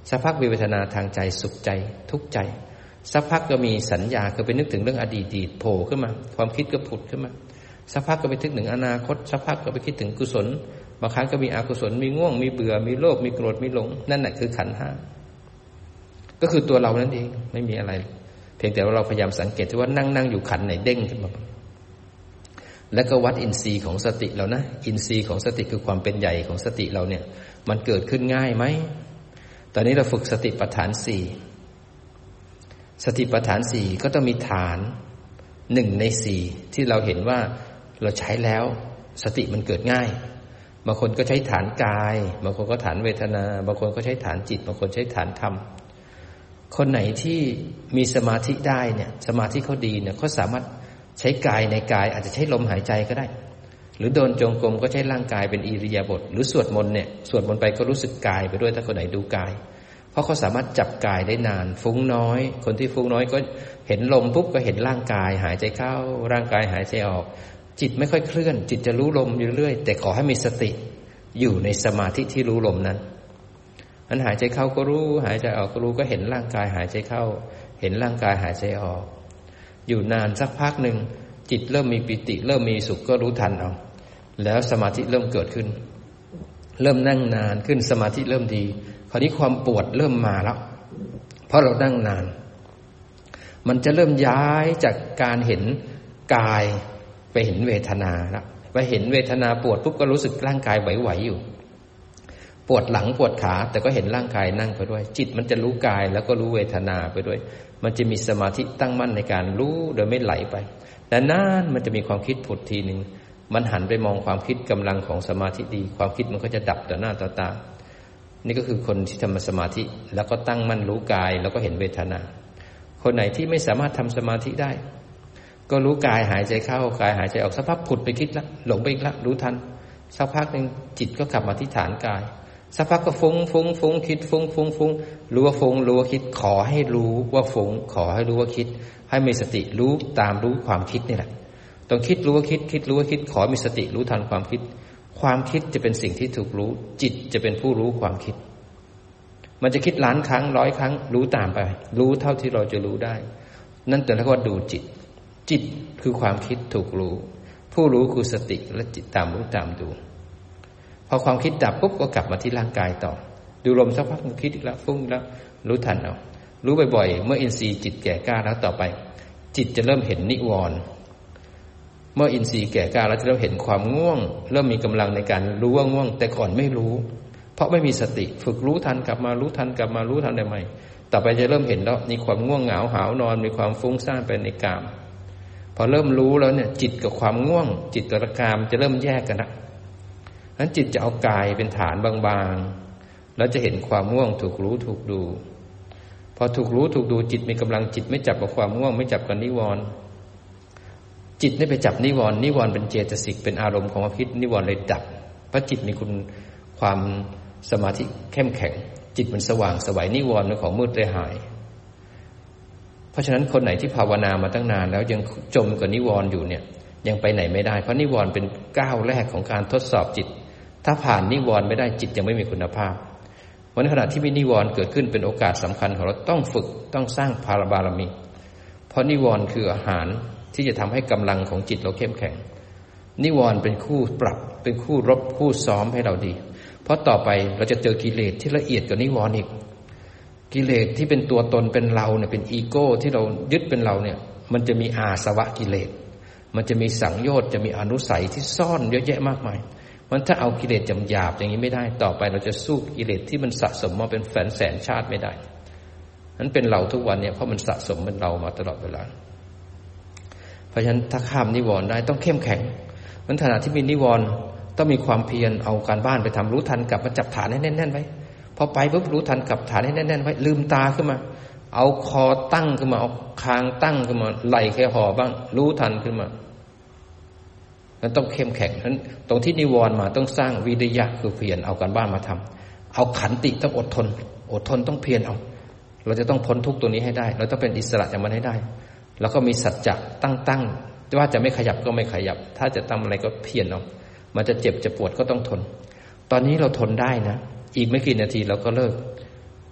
สักพักมีเวทนาทางใจสุขใจทุกข์ใจสักพักก็มีสัญญาก็ไปนึกถึงเรื่องอดีตโผล่ขึ้นมาความคิดก็ผุดขึ้นมาสักพักก็ไปนึกถึงอนาคตสักพักก็ไปคิดถึงกุศลบางครั้งก็มีอกุศลมีง่วงมีเบื่อมีโลภมีโกรธมีหลงนั่นแหละคือขันธ์ห้าก็คือตัวเรานั่นเองไม่มีอะไรเพียงแต่ว่าเราพยายามสังเกตว่านั่งนั่งอยู่ขันธ์ไหนเด้งขึ้นมาแล้วก็วัดอินทรีย์ของสติเรานะอินทรีย์ของสติคือความเป็นใหญ่ของสติเราเนี่ยมันเกิดขึ้นง่ายไหมตอนนี้เราฝึกสติปัฏฐานสี่สติปัฏฐานสี่ก็ต้องมีฐานหนึ่งในสี่ที่เราเห็นว่าเราใช้แล้วสติมันเกิดง่ายบางคนก็ใช้ฐานกายบางคนก็ฐานเวทนาบางคนก็ใช้ฐานจิตบางคนใช้ฐานธรรมคนไหนที่มีสมาธิได้เนี่ยสมาธิเขาดีเนี่ยเขาสามารถใช้กายในกายอาจจะใช้ลมหายใจก็ได้หรือเดินจงกรมก็ใช้ร่างกายเป็นอิริยาบถหรือสวดมนต์เนี่ยสวดมนต์ไปก็รู้สึกกายไปด้วยถ้าคนไหนดูกายเพราะเขาสามารถจับกายได้นานฟุ้งน้อยคนที่ฟุ้งน้อยก็เห็นลมปุ๊บก็เห็นร่างกายหายใจเข้าร่างกายหายใจออกจิตไม่ค่อยเคลื่อนจิตจะรู้ลมอยู่เรื่อยแต่ขอให้มีสติอยู่ในสมาธิที่รู้ลมนั้นอันหายใจเข้าก็รู้หายใจออกก็รู้ก็เห็นร่างกายหายใจเข้าเห็นร่างกายหายใจออกอยู่นานสักพักหนึ่งจิตเริ่มมีปิติเริ่มมีสุขก็รู้ทันเอาแล้วสมาธิเริ่มเกิดขึ้นเริ่มนั่งนานขึ้นสมาธิเริ่มดีคราวนี้ความปวดเริ่มมาแล้วเพราะเรานั่งนานมันจะเริ่มย้ายจากการเห็นกายไปเห็นเวทนาแล้วไปเห็นเวทนาปวดปุ๊บก็รู้สึกร่างกายไหวๆอยู่ปวดหลังปวดขาแต่ก็เห็นร่างกายนั่งไปด้วยจิตมันจะรู้กายแล้วก็รู้เวทนาไปด้วยมันจะมีสมาธิตั้งมั่นในการรู้โดยไม่ไหลไปแต่นานมันจะมีความคิดผุดทีนึงมันหันไปมองความคิดกำลังของสมาธิดีความคิดมันก็จะดับต่อหน้าต่อตานี่ก็คือคนที่ทำสมาธิแล้วก็ตั้งมั่นรู้กายแล้วก็เห็นเวทนาคนไหนที่ไม่สามารถทำสมาธิได้ก็รู้กายหายใจเข้ากายหายใจออกสักพักผุดไปคิดละหลงไปอีกละรู้ทันสักพักนึงจิตก็กลับมาที่ฐานกายสักพักก็ฟุ้งฟุ้งฟุ้งคิดฟุ้งฟุ้งฟุ้งรู้ว่าฟุ้งรู้ว่าคิดขอให้รู้ว่าฟุ้งขอให้รู้ว่าคิดให้มีสติรู้ตามรู้ความคิดนี่แหละต้องคิดรู้ว่าคิดคิดรู้ว่าคิดขอมีสติรู้ทันความคิดความคิดจะเป็นสิ่งที่ถูกรู้จิตจะเป็นผู้รู้ความคิดมันจะคิดล้านครั้งร้อยครั้งรู้ตามไปรู้เท่าที่เราจะรู้ได้นั่นแต่แล้วก็ดูจิตจิตคือความคิดถูกรู้ผู้รู้คือสติและจิตตามรู้ตามดูพอความคิดดับปุ๊บก็กลับมาที่ร่างกายต่อดูลมสักพักคิดอีกแล้วฟุ้งแล้วรู้ทันเอารู้บ่อยๆเมื่ออินทรีย์จิตแก่กล้าแล้วต่อไปจิตจะเริ่มเห็นนิวรณ์เมื่ออินทรีย์แก่กล้าแล้วจะเริ่มเห็นความง่วงเริ่มมีกำลังในการรู้ว่าง่วงแต่ก่อนไม่รู้เพราะไม่มีสติฝึกรู้ทันกลับมารู้ทันกลับมารู้ทันได้ใหม่ต่อไปจะเริ่มเห็นแล้วมีความง่วงเหงาหาวนอนมีความฟุ้งซ่านไปในกามพอเริ่มรู้แล้วเนี่ยจิตกับความง่วงจิตกับกามจะเริ่มแยกกันละนั้นจิตจะเอากายเป็นฐานบางๆแล้วจะเห็นความง่วงถูกรู้ถูกดูพอถูกรู้ถูกดูจิตมีกำลังจิตไม่จับกับความง่วงไม่จับกับนิวรณ์จิตไม่ไปจับนิวรณ์นิวรณ์เป็นเจตสิกเป็นอารมณ์ของความคิดนิวรณ์เลยดับเพราะจิตมีคุณความสมาธิเข้มแข็งจิตมันสว่างสวัยนิวรณ์เป็นของมืดเลยหายเพราะฉะนั้นคนไหนที่ภาวนามาตั้งนานแล้วยังจมกับนิวรณ์อยู่เนี่ยยังไปไหนไม่ได้เพราะนิวรณ์เป็นก้าวแรกของการทดสอบจิตถ้าผ่านนิวรณ์ไม่ได้จิตยังไม่มีคุณภาพวันขณะที่มีนิวรณ์เกิดขึ้นเป็นโอกาสสำคัญของเราต้องฝึกต้องสร้างภารบารมีเพราะนิวรณ์คืออาหารที่จะทำให้กำลังของจิตเราเข้มแข็งนิวรณ์เป็นคู่ปรับเป็นคู่รบคู่ซ้อมให้เราดีเพราะต่อไปเราจะเจอกิเลสที่ละเอียดกว่านิวรณ์อีกกิเลสที่เป็นตัวตนเป็นเราเนี่ยเป็นอีโก้ที่เรายึดเป็นเราเนี่ยมันจะมีอาสวะกิเลสมันจะมีสังโยชน์จะมีอนุสัยที่ซ่อนเยอะแยะมากมายมันถ้าเอากิเลสจำหยาบอย่างนี้ไม่ได้ต่อไปเราจะสู้กิเลสที่มันสะสมมาเป็นแสนแสนชาติไม่ได้นั้นเป็นเราทุกวันเนี่ยเพราะมันสะสมเป็นเรามาตลอดเวลาเพราะฉะนั้นถ้าข้ามนิวรณ์ได้ต้องเข้มแข็งมันขณะที่มีนิวรณ์ต้องมีความเพียรเอาการบ้านไปทำรู้ทันกลับมาจับฐานให้แน่นๆไว้พอไปปุ๊บรู้ทันกลับฐานให้แน่นๆไว้ลืมตาขึ้นมาเอาคอตั้งขึ้นมาเอาคางตั้งขึ้นมาไหล่แค่ห่อบ้างรู้ทันขึ้นมานั้นต้องเข้มแข็งนั้นตรงที่นิวรณ์มาต้องสร้างวิริยะคือเพียรเอาการบ้านมาทำเอาขันติต้องอดทนอดทนต้องเพียรเอาเราจะต้องพ้นทุกตัวนี้ให้ได้เราต้องเป็นอิสระจากมันให้ได้แล้วก็มีสัจจะตั้งๆว่าจะไม่ขยับก็ไม่ขยับถ้าจะทำอะไรก็เพียรเอามันจะเจ็บจะปวดก็ต้องทนตอนนี้เราทนได้นะอีกไม่กี่นาทีเราก็เลิก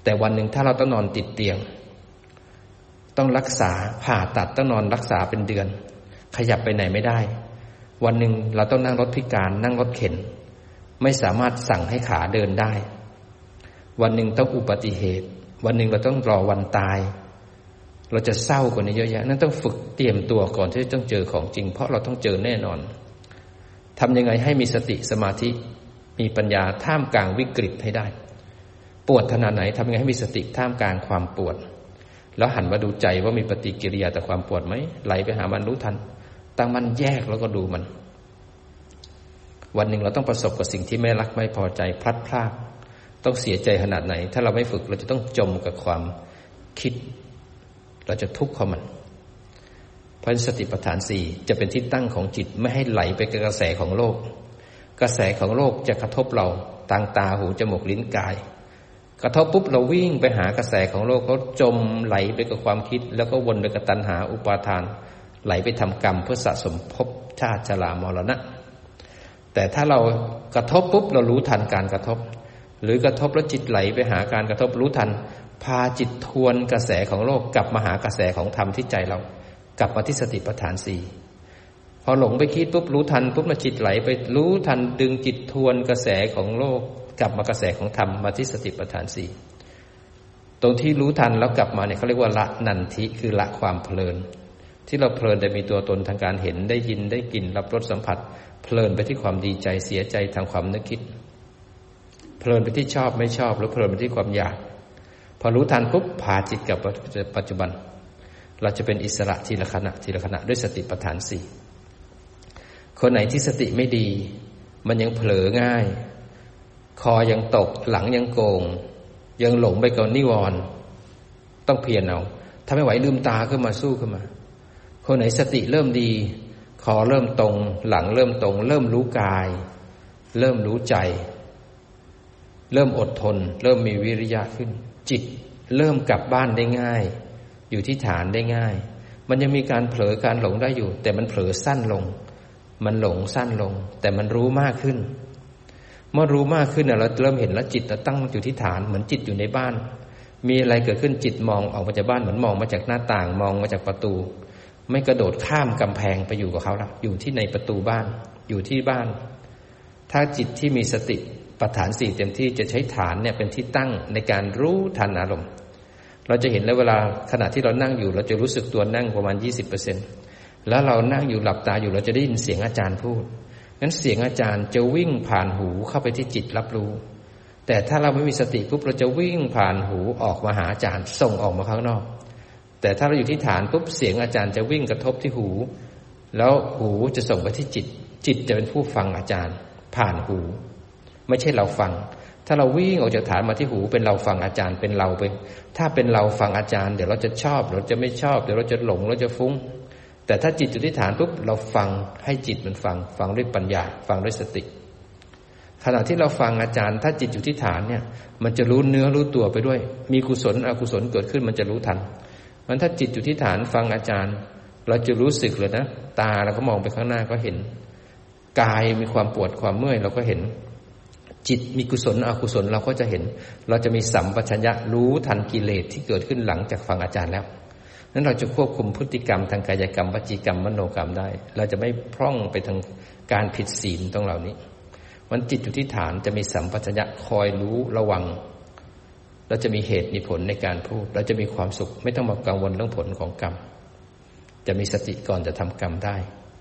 แต่วันหนึ่งถ้าเราต้องนอนติดเตียงต้องรักษาผ่าตัดต้องนอนรักษาเป็นเดือนขยับไปไหนไม่ได้วันหนึ่งเราต้องนั่งรถพิการนั่งรถเข็นไม่สามารถสั่งให้ขาเดินได้วันหนึ่งต้องอุบัติเหตุวันหนึ่งเราต้องรอวันตายเราจะเศร้ากว่านี้เยอะแยะนั่นต้องฝึกเตรียมตัวก่อนที่จะต้องเจอของจริงเพราะเราต้องเจอแน่นอนทำยังไงให้มีสติสมาธิมีปัญญาท่ามกลางวิกฤตให้ได้ปวดขนาดไหนทำยังไงให้มีสติท่ามกลางความปวดแล้วหันมาดูใจว่ามีปฏิกิริยาต่อความปวดไหมไหลไปหามันรู้ทันตั้งมันแยกแล้วก็ดูมันวันหนึ่งเราต้องประสบกับสิ่งที่ไม่รักไม่พอใจพลัดพรากต้องเสียใจขนาดไหนถ้าเราไม่ฝึกเราจะต้องจมกับความคิดเราจะทุกข์กับมันเพราะสติปัฏฐานสี่จะเป็นที่ตั้งของจิตไม่ให้ไหลไปกับกระแสของโลกกระแสของโลกจะกระทบเราทางตาหูจมูกลิ้นกายกระทบปุ๊บเราวิ่งไปหากระแสของโลกก็จมไหลไปกับความคิดแล้วก็วนไปกับตัณหาอุปาทานไหลไปทำกรรมเพื่อสะสมภพชาติชรามรณะแต่ถ้าเรากระทบปุ๊บเรารู้ทันการกระทบหรือกระทบแล้วจิตไหลไปหาการกระทบรู้ทันพาจิตทวนกระแสของโลกกลับมาหากระแสของธรรมที่ใจเรากลับมาที่สติปัฏฐานสี่พอหลงไปคิดปุ๊บรู้ทันปุ๊บมาจิตไหลไปรู้ทันดึงจิตทวนกระแสของโลกกลับมากระแสของธรรมมาที่สติปัฏฐานสี่ตรงที่รู้ทันแล้วกลับมาเนี่ยเขาเรียกว่าละนันทิคือละความเพลินที่เราเพลินแต่มีตัวตนทางการเห็นได้ยินได้กลิ่นรับรสสัมผัสเพลินไปที่ความดีใจเสียใจทางความนึกคิดเพลินไปที่ชอบไม่ชอบหรือเพลินไปที่ความอยากพอรู้ทันปุ๊บพาจิตกลับปัจจุบันเราจะเป็นอิสระทีละขณะทีละขณะด้วยสติปัฏฐานสี่คนไหนที่สติไม่ดีมันยังเผลอง่ายคอยังตกหลังยังโกงยังหลงไปกับนิวรณ์ต้องเพียรเอาถ้าไม่ไหวลืมตาขึ้นมาสู้ขึ้นมาคนไหนสติเริ่มดีคอเริ่มตรงหลังเริ่มตรงเริ่มรู้กายเริ่มรู้ใจเริ่มอดทนเริ่มมีวิริยะขึ้นจิตเริ่มกลับบ้านได้ง่ายอยู่ที่ฐานได้ง่ายมันยังมีการเผลอการหลงได้อยู่แต่มันเผลอสั้นลงมันหลงสั้นลงแต่มันรู้มากขึ้นเมื่อรู้มากขึ้นเราเริ่มเห็นแล้วจิตเราตั้งอยู่ที่ฐานเหมือนจิตอยู่ในบ้านมีอะไรเกิดขึ้นจิตมองออกมาจากบ้านเหมือนมองมาจากหน้าต่างมองมาจากประตูไม่กระโดดข้ามกำแพงไปอยู่กับเขาละอยู่ที่ในประตูบ้านอยู่ที่บ้านถ้าจิตที่มีสติปัฏฐานสี่เต็มที่จะใช้ฐานเนี่ยเป็นที่ตั้งในการรู้ทันอารมณ์เราจะเห็นแล้วเวลาขณะที่เรานั่งอยู่เราจะรู้สึกตัวนั่งประมาณ ยี่สิบเปอร์เซ็นต์ แล้วเรานั่งอยู่หลับตาอยู่เราจะได้ยินเสียงอาจารย์พูดงั้นเสียงอาจารย์จะวิ่งผ่านหูเข้าไปที่จิตรับรู้แต่ถ้าเราไม่มีสติปุ๊บเราจะวิ่งผ่านหูออกมาหาอาจารย์ส่งออกมาข้างนอกแต่ถ้าเราอยู่ที่ฐานปุ๊บเสียงอาจารย์จะวิ่งกระทบที่หูแล้วหูจะส่งไปที่จิตจิตจะเป็นผู้ฟังอาจารย์ผ่านหูไม่ใช่เราฟังถ้าเราวิ่งออกจากฐานมาที่หูเป็นเราฟังอาจารย์เป็นเราไปถ้าเป็นเราฟังอาจารย์เดี๋ยวเราจะชอบเราจะไม่ชอบเดี๋ยวเราจะหลงเราจะฟุ้งแต่ถ้าจิตอยู่ที่ฐานปุ๊บเราฟังให้จิตมันฟังฟังด้วยปัญญาฟังด้วยสติขณะที่เราฟังอาจารย์ถ้าจิตอยู่ที่ฐานเนี่ยมันจะรู้เนื้อรู้ตัวไปด้วยมีกุศลอกุศลเกิดขึ้นมันจะรู้ทันมันถ้าจิตอยู่ที่ฐานฟังอาจารย์เราจะรู้สึกเลยนะตาเราก็มองไปข้างหน้าก็เห็นกายมีความปวดความเมื่อยเราก็เห็นจิตมีกุศลอกุศลเราก็จะเห็นเราจะมีสัมปชัญญะรู้ทันกิเลสที่เกิดขึ้นหลังจากฟังอาจารย์แล้วนั้นเราจะควบคุมพฤติกรรมทางกายกรรมวจีกรรมมโนกรรมได้เราจะไม่พร่องไปทางการผิดศีลตรงเหล่านี้มันจิตอยู่ที่ฐานจะมีสัมปชัญญะคอยรู้ระวังเราจะมีเหตุมีผลในการพูดเราจะมีความสุขไม่ต้องมากังวลเรื่องผลของกรรมจะมีสติก่อนจะทำกรรมได้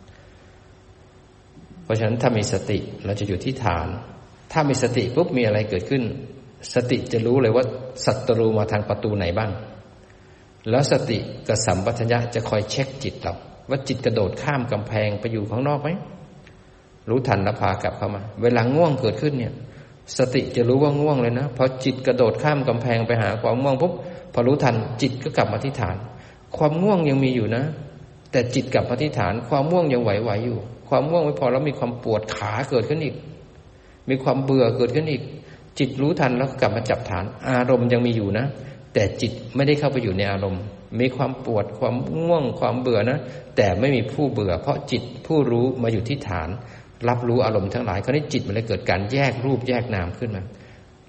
เพราะฉะนั้นถ้ามีสติเราจะอยู่ที่ฐานถ้ามีสติปุ๊บมีอะไรเกิดขึ้นสติจะรู้เลยว่าศัตรูมาทางประตูไหนบ้างแล้วสติกับสัมปชัญญะจะคอยเช็คจิตเราว่าจิตกระโดดข้ามกำแพงไปอยู่ข้างนอกไหมรู้ทันแล้วพากลับเข้ามาเวลาง่วงเกิดขึ้นเนี่ยสติจะรู้ว่าง่วงเลยนะพอจิตกระโดดข้ามกำแพงไปหาความง่วงปุ๊บพอรู้ทันจิตก็กลับมาที่ฐานความง่วงยังมีอยู่นะแต่จิตกลับมาที่ฐานความง่วงยังไหวๆอยู่ความง่วงไม่พอแล้วมีความปวดขาเกิดขึ้นอีกมีความเบื่อเกิดขึ้นอีกจิตรู้ทันแล้วกลับมาจับฐานอารมณ์ยังมีอยู่นะแต่จิตไม่ได้เข้าไปอยู่ในอารมณ์มีความปวดความง่วงความเบื่อนะแต่ไม่มีผู้เบื่อเพราะจิตผู้รู้มาอยู่ที่ฐานรับรู้อารมณ์ทั้งหลายคราวนี้จิตมันเลยเกิดการแยกรูปแยกนามขึ้นมา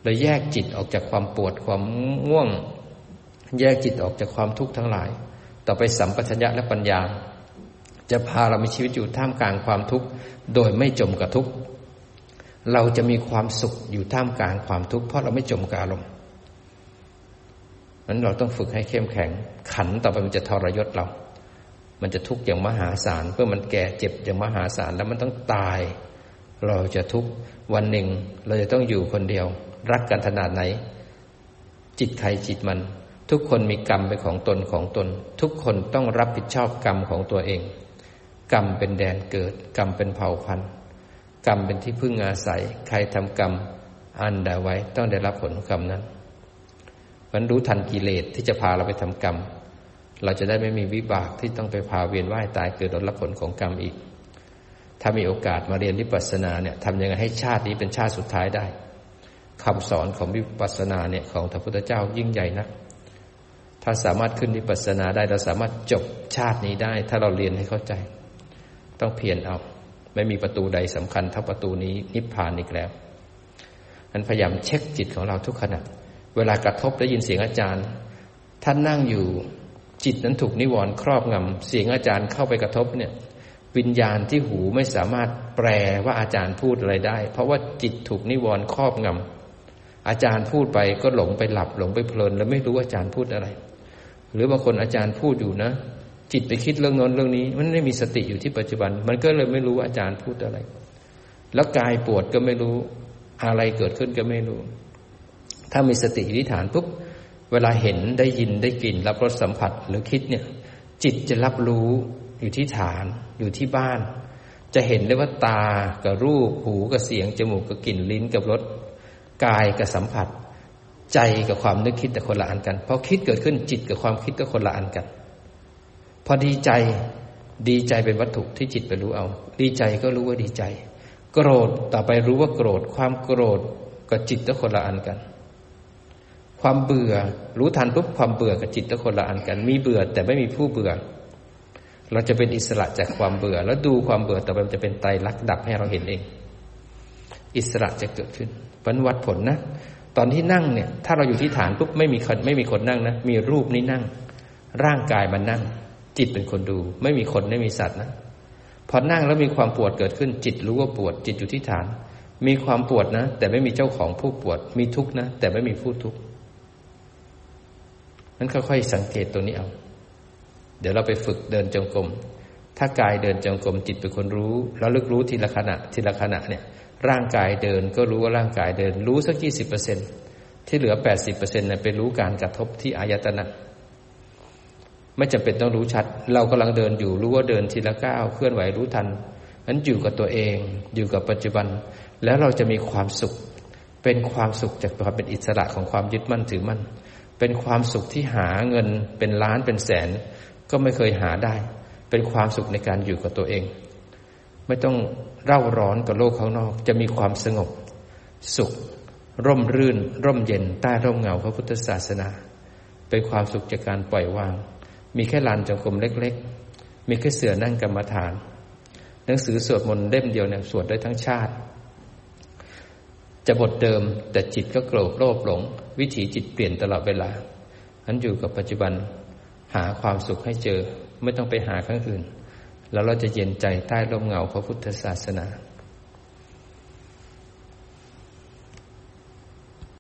เราแยกจิตออกจากความปวดความง่วงแยกจิตออกจากความทุกข์ทั้งหลายต่อไปสัมปชัญญะและปัญญาจะพาเรามีชีวิตอยู่ท่ามกลางความทุกข์โดยไม่จมกับทุกข์เราจะมีความสุขอยู่ท่ามกลางความทุกข์เพราะเราไม่จมกับอารมณ์นั้นเราต้องฝึกให้เข้มแข็งขันต่อไปมันจะทรยศเรามันจะทุกข์อย่างมหาศาลเพื่อมันแก่เจ็บอย่างมหาศาลแล้วมันต้องตายเราจะทุกข์วันหนึ่งเราจะต้องอยู่คนเดียวรักกันขนาดไหนจิตใครจิตมันทุกคนมีกรรมเป็นของตนของตนทุกคนต้องรับผิดชอบกรรมของตัวเองกรรมเป็นแดนเกิดกรรมเป็นเผ่าพันธุ์กรรมเป็นที่พึ่งอาศัยใครทำกรรมอันใดไว้ต้องได้รับผลของกรรมนั้นมันรู้ทันกิเลสที่จะพาเราไปทำกรรมเราจะได้ไม่มีวิบากที่ต้องไปพาเวียนว่ายตายเกิดรับผลของกรรมอีกถ้ามีโอกาสมาเรียนวิปัสสนาเนี่ยทำยังไงให้ชาตินี้เป็นชาติสุดท้ายได้คำสอนของวิปัสสนาเนี่ยของพระพุทธเจ้ายิ่งใหญ่นักถ้าสามารถขึ้นวิปัสสนาได้เราสามารถจบชาตินี้ได้ถ้าเราเรียนให้เข้าใจต้องเพียรเอาไม่มีประตูใดสำคัญเท่าประตูนี้นิพพานอีกแล้วนั้นพยายามเช็คจิตของเราทุกขณะเวลากระทบได้ยินเสียงอาจารย์ท่านนั่งอยู่จิตนั้นถูกนิวรณ์ครอบงำเสียงอาจารย์เข้าไปกระทบเนี่ยวิญญาณที่หูไม่สามารถแปลว่าอาจารย์พูดอะไรได้เพราะว่าจิตถูกนิวรณ์ครอบงำอาจารย์พูดไปก็หลงไปหลับหลงไปเพลินแล้วไม่รู้อาจารย์พูดอะไรหรือบางคนอาจารย์พูดอยู่นะจิตไปคิดเรื่องโน้นเรื่องนี้มันไม่มีสติอยู่ที่ปัจจุบันมันก็เลยไม่รู้อาจารย์พูดอะไรแล้วกายปวดก็ไม่รู้อะไรเกิดขึ้นก็ไม่รู้ถ้ามีสติอธิษฐานปุ๊บเวลาเห็นได้ยินได้กลิ่นรับรสสัมผัสหรือคิดเนี่ยจิตจะรับรู้อยู่ที่ฐานอยู่ที่บ้านจะเห็นได้ว่าตากับรูปหูกับเสียงจมูกกับกลิ่นลิ้นกับรสกายกับสัมผัสใจกับความนึกคิดแต่คนละอันกันพอคิดเกิดขึ้นจิตกับความคิดก็คนละอันกันพอดีใจดีใจเป็นวัตถุที่จิตไปรู้เอาดีใจก็รู้ว่าดีใจโกรธต่อไปรู้ว่าโกรธความโกรธกับจิตก็คนละอันกันความเบื่อรู้ทันปุ๊บความเบื่อกับจิตก็คนละอันกันมีเบื่อแต่ไม่มีผู้เบื่อเราจะเป็นอิสระจากความเบื่อแล้วดูความเบื่อต่อไปมันจะเป็นไตรลักษณ์ดับให้เราเห็นเองอิสระจะเกิดขึ้นเป็นวัดผลนะตอนที่นั่งเนี่ยถ้าเราอยู่ที่ฐานปุ๊บไม่มีคนไม่มีคนนั่งนะมีรูปนี้นั่งร่างกายมันนั่งจิตเป็นคนดูไม่มีคนไม่มีสัตว์นะพอนั่งแล้วมีความปวดเกิดขึ้นจิตรู้ว่าปวดจิตอยู่ที่ฐานมีความปวดนะแต่ไม่มีเจ้าของผู้ปวดมีทุกข์นะแต่ไม่มีผู้ทุกข์นั้นค่อยๆสังเกตตัวนี้เอาเดี๋ยวเราไปฝึกเดินจงกรมถ้ากายเดินจงกรมจิตเป็นคนรู้แล้วลึกรู้ทีละขณะทีละขณะเนี่ยร่างกายเดินก็รู้ว่าร่างกายเดินรู้สัก ยี่สิบเปอร์เซ็นต์ ที่เหลือ แปดสิบเปอร์เซ็นต์ เนี่ยไปรู้การกระทบที่อายตนะไม่จำเป็นต้องรู้ชัดเรากำลังเดินอยู่รู้ว่าเดินทีละก้าวเคลื่อนไหวรู้ทันนั้นอยู่กับตัวเองอยู่กับปัจจุบันแล้วเราจะมีความสุขเป็นความสุขจากความเป็นอิสระของความยึดมั่นถือมั่นเป็นความสุขที่หาเงินเป็นล้านเป็นแสนก็ไม่เคยหาได้เป็นความสุขในการอยู่กับตัวเองไม่ต้องเร่าร้อนกับโลกข้างนอกจะมีความสงบสุขร่มรื่นร่มเย็นใต้ร่มเงาพระพุทธศาสนาเป็นความสุขจากการปล่อยวางมีแค่ลานจงกรมเล็กๆมีแค่เสื่อนั่งกรรมฐานหนังสือสวดมนต์เล่มเดียวเนี่ยสวดได้ทั้งชาติจะบทเดิมแต่จิตก็โกรธโลภหลงวิถีจิตเปลี่ยนตลอดเวลาอันอยู่กับปัจจุบันหาความสุขให้เจอไม่ต้องไปหาข้างอื่นแล้วเราจะเย็นใจใต้ร่มเงาพระพุทธศาสนา